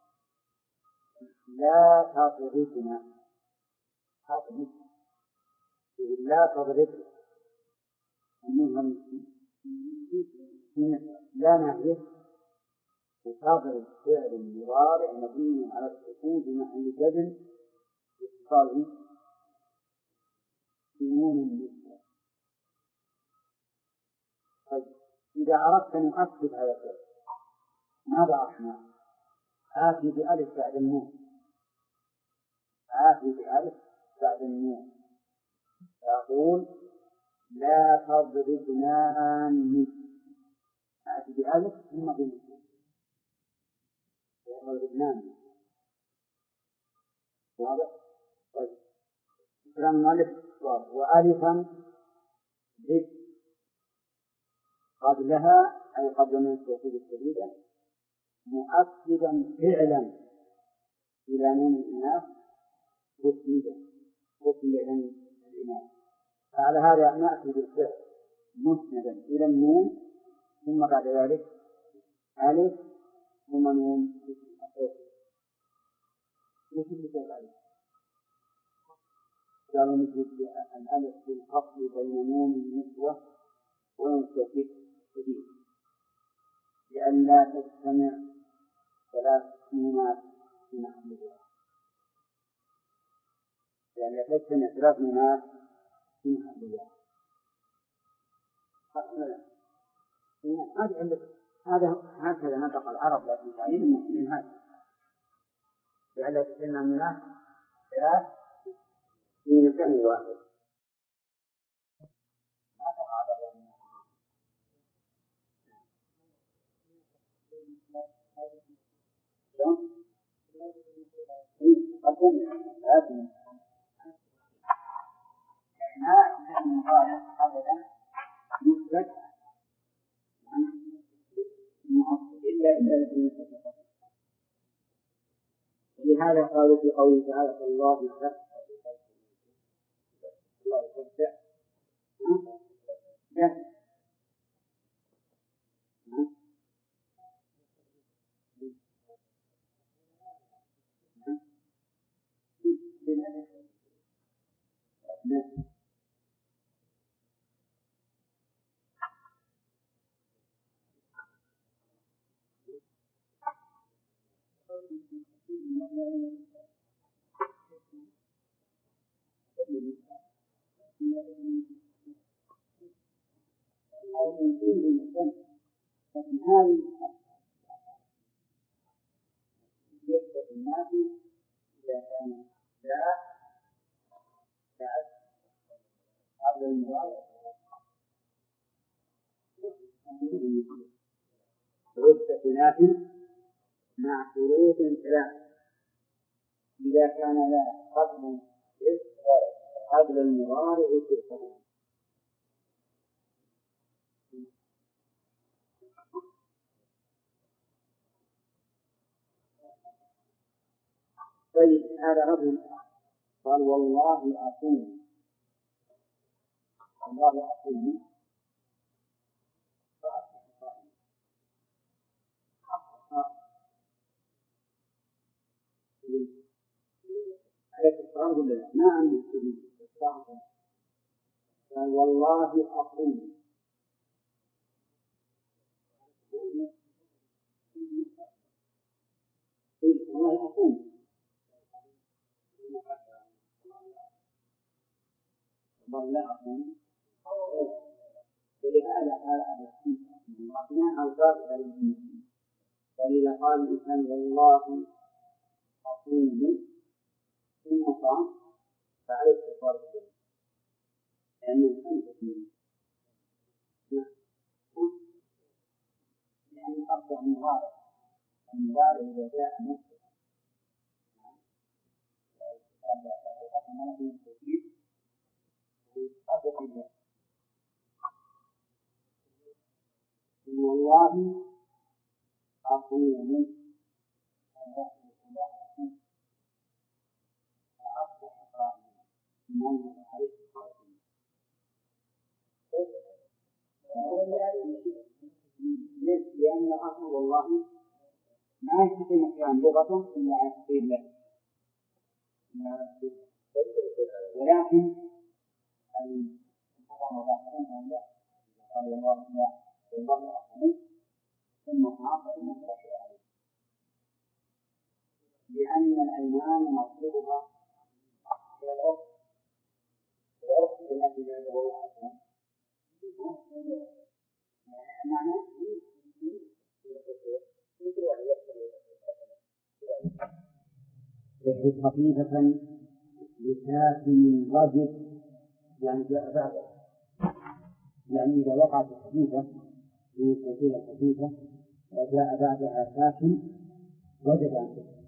لا تضربنا، لا تضربنا لا نهيه وتضرب فعل مضارع مبني على السكون بمحل جزم اتصاله بنون النسوة. إذا أردت أن أثبت هذا الفعل ماذا أصنع؟ آتي بألف بعد النون، آتي بألف بعد النون فأقول لا تضربنان، آتي بألف ثم بالنون لا تضربنان. واضح؟ طيب كلام المؤلف واضح. وألفا زد قبلها أي قبل من التوكيد الشديدة مؤكدا فعلا إلى نون الإناث مسندا، مسندا إلى الإناث. فعلى هذا نأتي بالفعل مسندا إلى النون ثم بعد ذلك ألف ثم نون التوكيد. مثل مثل ألف قالوا مثل الألف في الفصل بين نون النسوة ونون التوكيد الشديد لئلا تجتمع ثلاث ميمات في محل واحد، لئلا تجتمع ثلاث ميمات في محل واحد. هذا هكذا نطق العرب، لكن تعليم من هذا لئلا تجتمع ميمات ثلاث في مكان واحد. لهذا قالوا في قوله تعالى الله يفتح الله يفتح رد خلاف مع شروط ثلاثة إذا كان لا قبل قبل المضارع في القرآن. طيب هذا رجل قال والله أقول والله أقول عليك الصلاة ولا لا؟ ما عندي السبيل قال والله أقول والله أقول والله أقول ولهذا قال أهل السنة ما أوصاف أهل السنة. وإذا قال الإنسان والله أقول ثم قام فعليه الكفار لأنه خمسة منه لأن أصبح المضارع المضارع إذا جاء نفسه هذا في التوكيد أصبح الله والله أقول منه لأن أصل والله ما يستطيع كلام لغة إلا على تقييد له، ولكن لأن الأيمان مصيرها إلى العرف العرف التي جاءه الحسن معنى يحدث خفيفة لساكن رجل يعني جاء بعده، يعني إذا وقعت خفيفة من التوكيد خفيفة وجاء بعدها ساكن وجب أن تكون.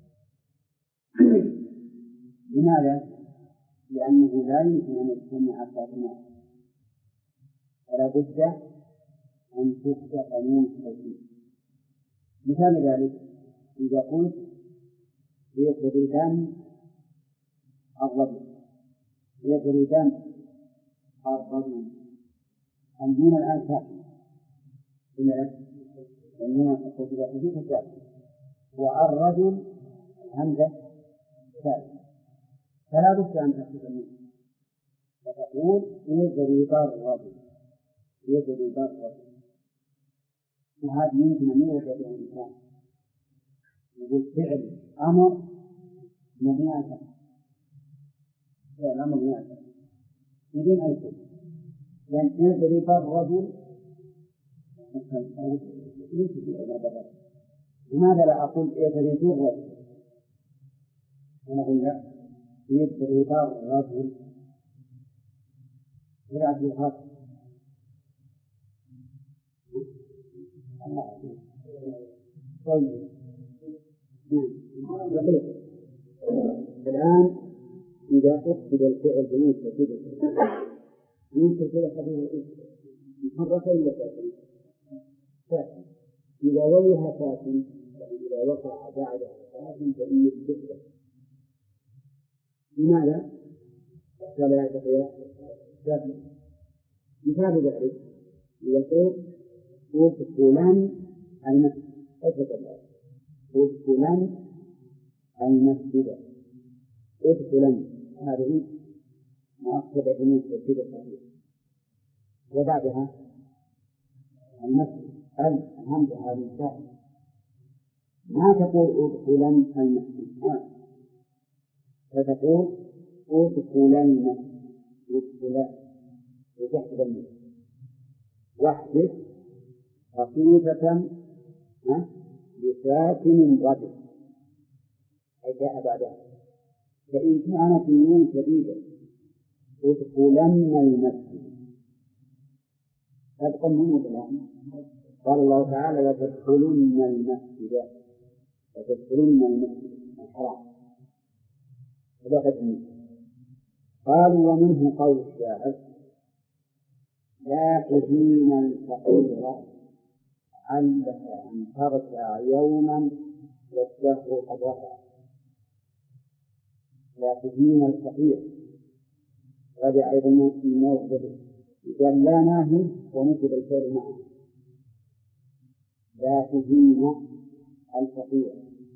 لماذا؟ لأنه لا يمكن أن يجتمع ساكنات ولا بد أن تحدث نون التوكيد. مثال ذلك إذا قلت يضربان الرجل يضربان الرجل النون الآن ساكن إلى النون التوكيد خفيفة ساكن والرجل همزة ساكن فلا بد أن تحدث النون فتقول يضرب الرجل يضرب الرجل وهذا يمكن أن يوجد به الإنسان يقول فعل أمر مبني على الفتح، فعل أمر مبني على الفتح بدون أي شيء، لأن يضرب الرجل لماذا لا أقول يضرب الرجل؟ أنا أقول لا، يضرب الرجل يلعب بالخاص. طيب الآن إذا أفسد الفعل بنيت كده بنيت كده خلينا محركة إلى ساكن ساكن إذا وليها ساكن إذا وقع بعدها ساكن بنيت كده. لماذا؟ فلا يتقيا ساكن. مثال ذلك يقول أدخلن المسجد أدخلن أدخلن المسجد أدخلن هذه مؤكدة بنسبة كده صحيح. وبعدها المسجد الهمزة هذه ساكنة ما تقول أدخلن المسجد آه. فتقول أدخلن أدخلن وتحت ذنبه واحدث خفيفة بساكن رجل أي جاء بعدها. فإن كانت النون شديدة ادخلن المسجد تبقى النون بالآن. قال الله تعالى لا تدخلن المسجد لا تدخلن المسجد الحرام فبقت النون. قالوا ومنه قول الشاعر لا تهين الفقير علك أن ترجع يوما والدهر قد رفع. لا تهين الفقير رجع أيضا من موضعه قال لا ناهي ونجد الفعل معه. لا تهين الفقير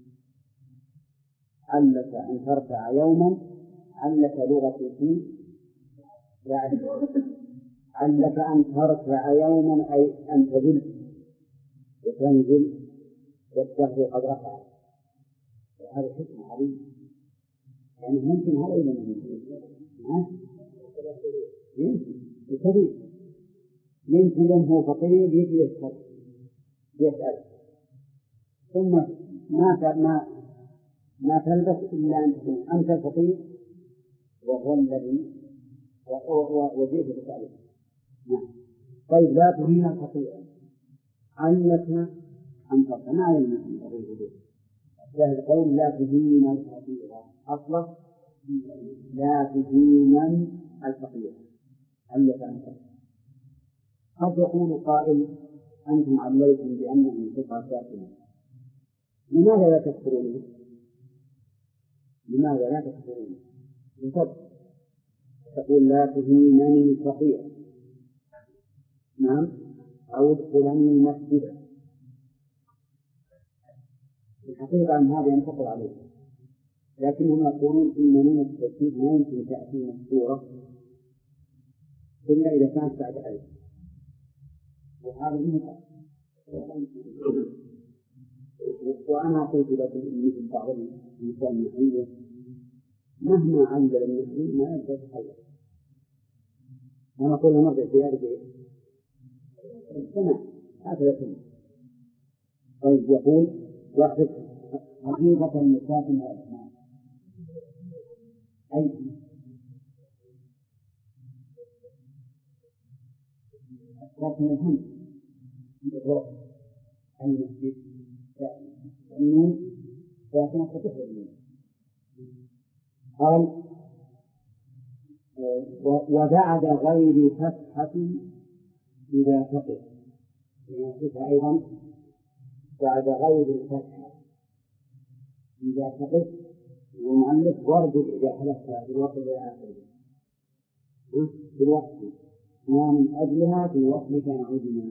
علك أن ترجع يوما علك لغة فيه يعني علك أن ترجع يوما أي أن تذل وتنزل والدهر قد رفع. وهذا حكمة عظيمة يعني ممكن هذا إلى ممكن يمكن يكذب يمكن لأنه فقير يجي يسأل يسأل ثم ما ما ما تلبس إلا أن تكون أنت الفقير وهو الذي وجئت بسأله. نعم. طيب لا تهين الفقير علك أن ترجع ما علينا من قبل هذا القول لا تهين الفقير أصلا لا تهين الفقير علك أن ترجع. قد يقول قائل أنتم عليتم بأنه قطعة ساكنة لماذا لا تكفرونه؟ لماذا لا تكفرونه؟ بالضبط تقول لا تهينني الفقير نعم أو ادخلني المسجد. الحقيقة أن هذا ينتقل عليه لكنهم يقولون إن نون التوكيد ما يمكن تأتي مذكورة إلا إذا كانت بعد ألف وهذا منه. وأنا قلت لكم إن مثل بعض الإنسان النحوية مهما أنزل النحوي ما يقدر يتحول. أنا أقول مرة في هذه السنة هكذا سنة. طيب يقول واحد حقيقة لساكن الأسماء أي لكن الهم يقول المسجد النون ساكنة فتحت النون. قال وبعد غير فتحة إذا فتح ينصفها أيضا بعد غير الفتحة إذا فتح والمؤلف ورد إذا حدث في الوقت الآخر في الوقت ما من أجلها في الوقت كان عودنا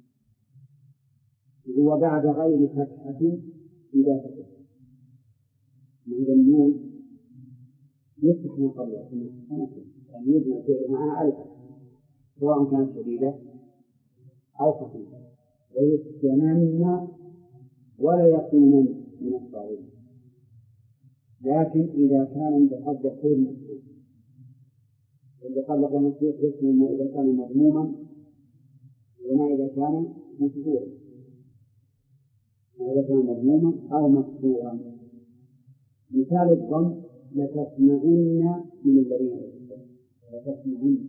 وبعد غير فتحة إذا فتح من النون يفتح من قبلها يعني يبنى فعل معها ألف سواء كانت شديدة أو خفيفة ويسجنن ولا يكونن من الصاغرين. لكن إذا كان بقدر خير مسجون، اللي قال لك مسجون يسمى ما إذا كان مضموما وما إذا كان مسجورا، ما إذا كان مضموما أو مسجورا. مثال الضم: لتسمعن من الذين يسجدون، لتسمعن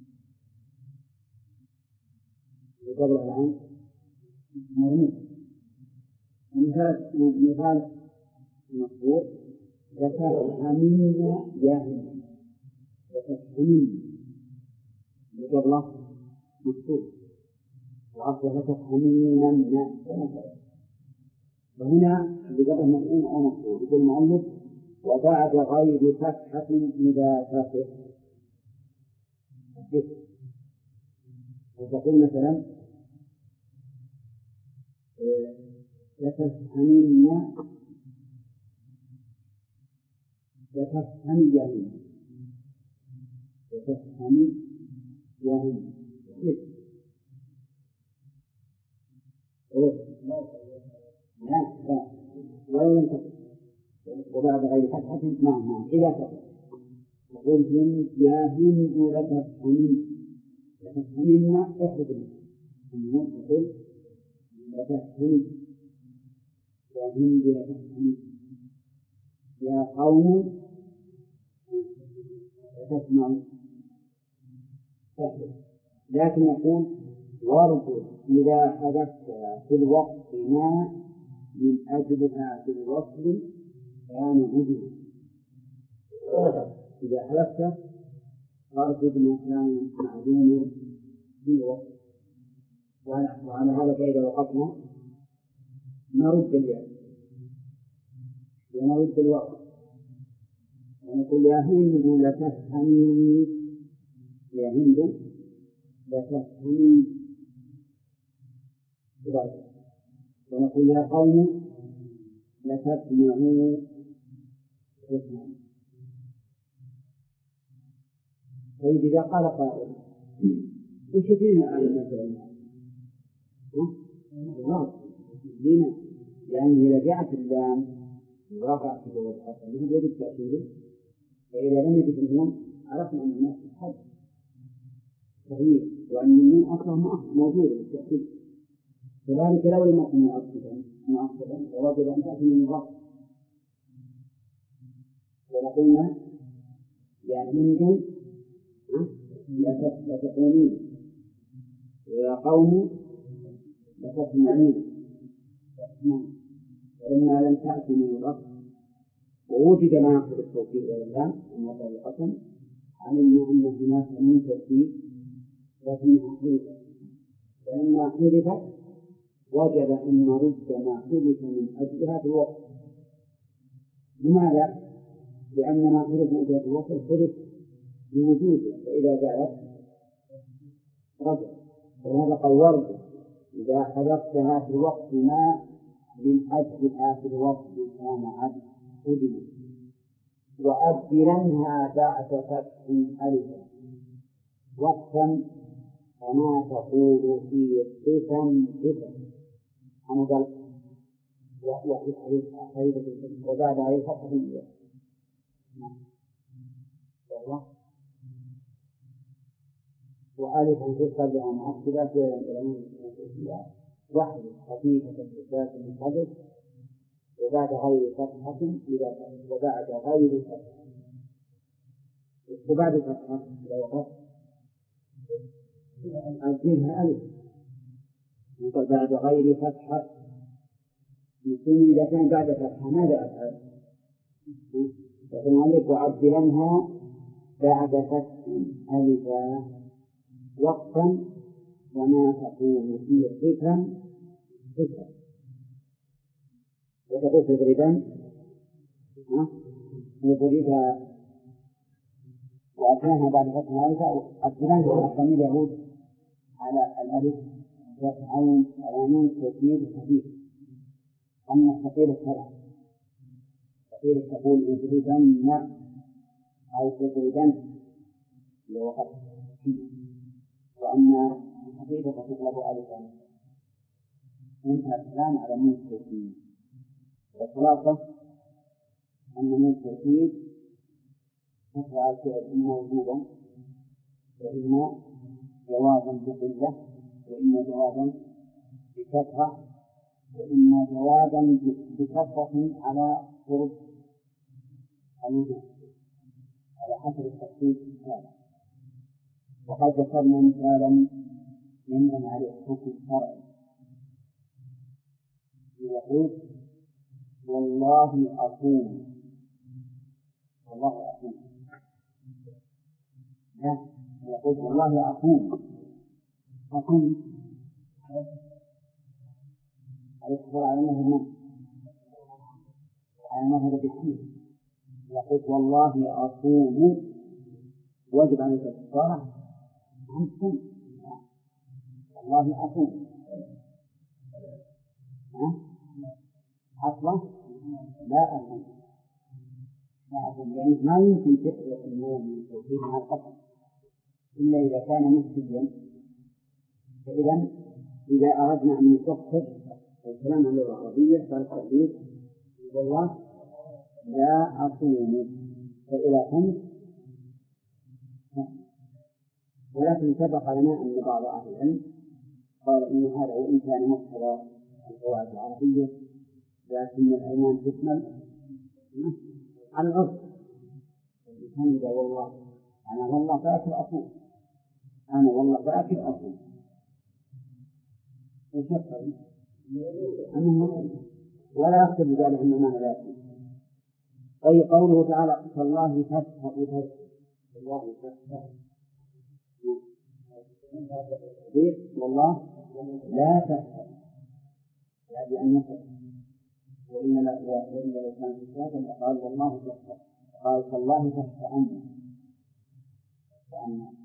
يقول الآن مرموم. مثال مثال مشهور: لتفهمن جاهلا، لتفهمن يقول الله مكتوب، وأصله لتفهمن. وهنا بقدر مفهوم أو مكتوب. يقول المؤلف: وبعد غير فتحة إذا فتح. وتقول مثلا: لتفهمن لتفهمي جاهلا، لتفهمي جاهلا. لا لا ولا ينتهي. وبعد غير فتحة نعم نعم إذا فتح. يقول: من جاهل لتفهمن، لتفهمن اخرج منه. يقول: لتفهمن جاهل لتفهمن يا قوم لتسمعوا. لكن يقول: وارجو إذا حدثت في الوقت ما من أجلها في الوصل كان عجبا. إذا حدثت فارجو ما كان معلوم في الوقت. وعلى هذا فإذا وقفنا نرد اليد ونرد الوقت ونقول: يا هند لتفهمي، يا هند لتفهمي. ونقول: يا قوم لتسمعوا. طيب إذا قال قائل: وش فينا على المثل؟ دينا، لأن إذا جاءت اللام وقعت في الحصر من غير التأكيد، فإذا لم يجد النون عرفنا أن الناس تحب صحيح، وأن النون أصلا موجودة بالتأكيد. كذلك لو لم يكن مؤكدا مؤكدا فوجب أن تأتي من الرفع. ولقلنا: يا هند لا تقولين، ويا قوم لا تسمعون. فإنها لم تأتي من الرفع ووجد ما يقصد التوكيد والإعلان وموضع القسم، علمنا أن هناك من توكيد لكنها حدثت. فإنها حدثت وجب أن نرد ما حدث من أجلها في الوقت. لماذا؟ لأن ما حدث من أجلها في الوقت حدث بوجوده، فإذا جاءت رجع. ولهذا قال: ورد إذا حدثتها في الوقت ما من أجلها في الوقت كان عبد أدنى. وأبدلنها بعد فتح ألفا وقتا كما تقول في قسم قسم. أنا قال وفي حديث وبعد أي فتح ألفا وألفا في قبلها مؤكدة وحده خفيفة الصفات من قبل وبعد غير فتحة إلى وبعد غير فتحة. وبعد فتحة إذا وقف أجلها ألف. يقول: بعد غير فتحة. يقول: إذا كان بعد فتحة ماذا أفعل؟ يقول: ألف وأبدلنها بعد فتح ألفا وقتا وما تقول في قسم قسم. وتقول: تضربا يضربها وأتاها بعد فتح ألفا. أبدلنها الضمير يعود على الألف يفعل على نون توكيد خفيف. أما الثقيل السبع الثقيل تقول: اضربن أو تضربن لوقت. وأما الخفيفة تطلب ألفا. انتهى الكلام على نون التوكيد. والخلاصة أن نون التوكيد تطلع الفعل إما وجوبا وإما جوازا بقلة وإما جوازا بكثرة وإما جوازا بكثرة على قرب الوجوب على حسب التخصيص هذا. وقد ذكرنا مثالا ممن عليه حكم الشرع يقول والله أقوم والله أقوم لا يقول والله أقوم أقوم يخبر على أنه من على أنه بالتفسير يقول والله أقوم واجب عليك الكفارة عن كل والله أقوم أصلا لا أقوم لا أقوم يعني ما يمكن تقرأ النوم من توحيد مع القطع إلا إذا كان مسجدا. فإذا إذا أردنا أن نفسر الكلام عن اللغة العربية فالتعبير والله لا أقوم فإذا قمت. ولكن سبق لنا أن بعض أهل العلم قال إن هذا وإن كان مقتضى القواعد العربية لكن الأيمان تشمل العرف. الإنسان إذا والله أنا والله فاكر أقول أنا والله فاكر أقول وشكرا أنه ولا يقصد ذلك أن المعنى لا يكون. أي قوله تعالى فالله تفتح الله تفتح والله لا تفتح يعني أن يفتح وإن لا وإن كان في قال والله تفتح قال فالله تفتح أنت فأنا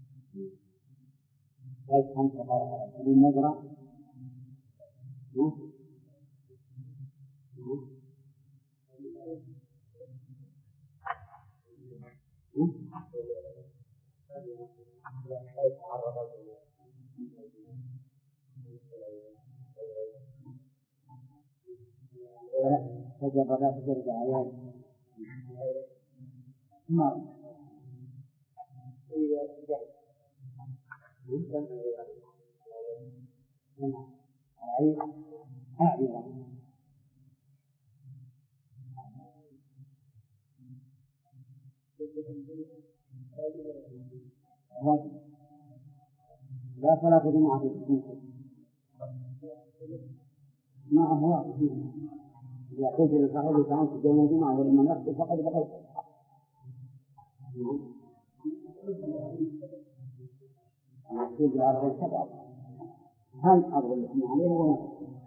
لا يفهم فقال نقرأ تجرب لا تجرب عيان ما عيب أعلم لا صلاة جماعة في السنة معه واحد إذا قلت لصاحبه تعالى في جماعة جماعة ولمن يقتل فقد بقيت يقول على السبع هل أرغب الإثنين عليه ولا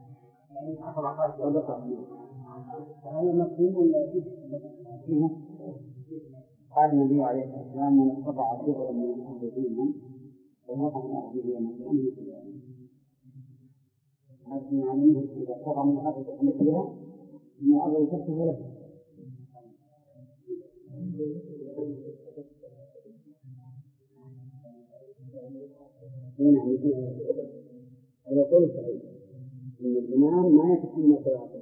هذا مفهوم ولا فيه؟ قال النبي عليه الصلاة والسلام من استطاع شبرا من الأرض دينا ووضع الله به مكانه في الأرض. لكن عليه إذا استطاع من الأرض أن فيها من الأرض تكتب له. نعم هذا قول صحيح إن الإمام ما يتحمل صلاة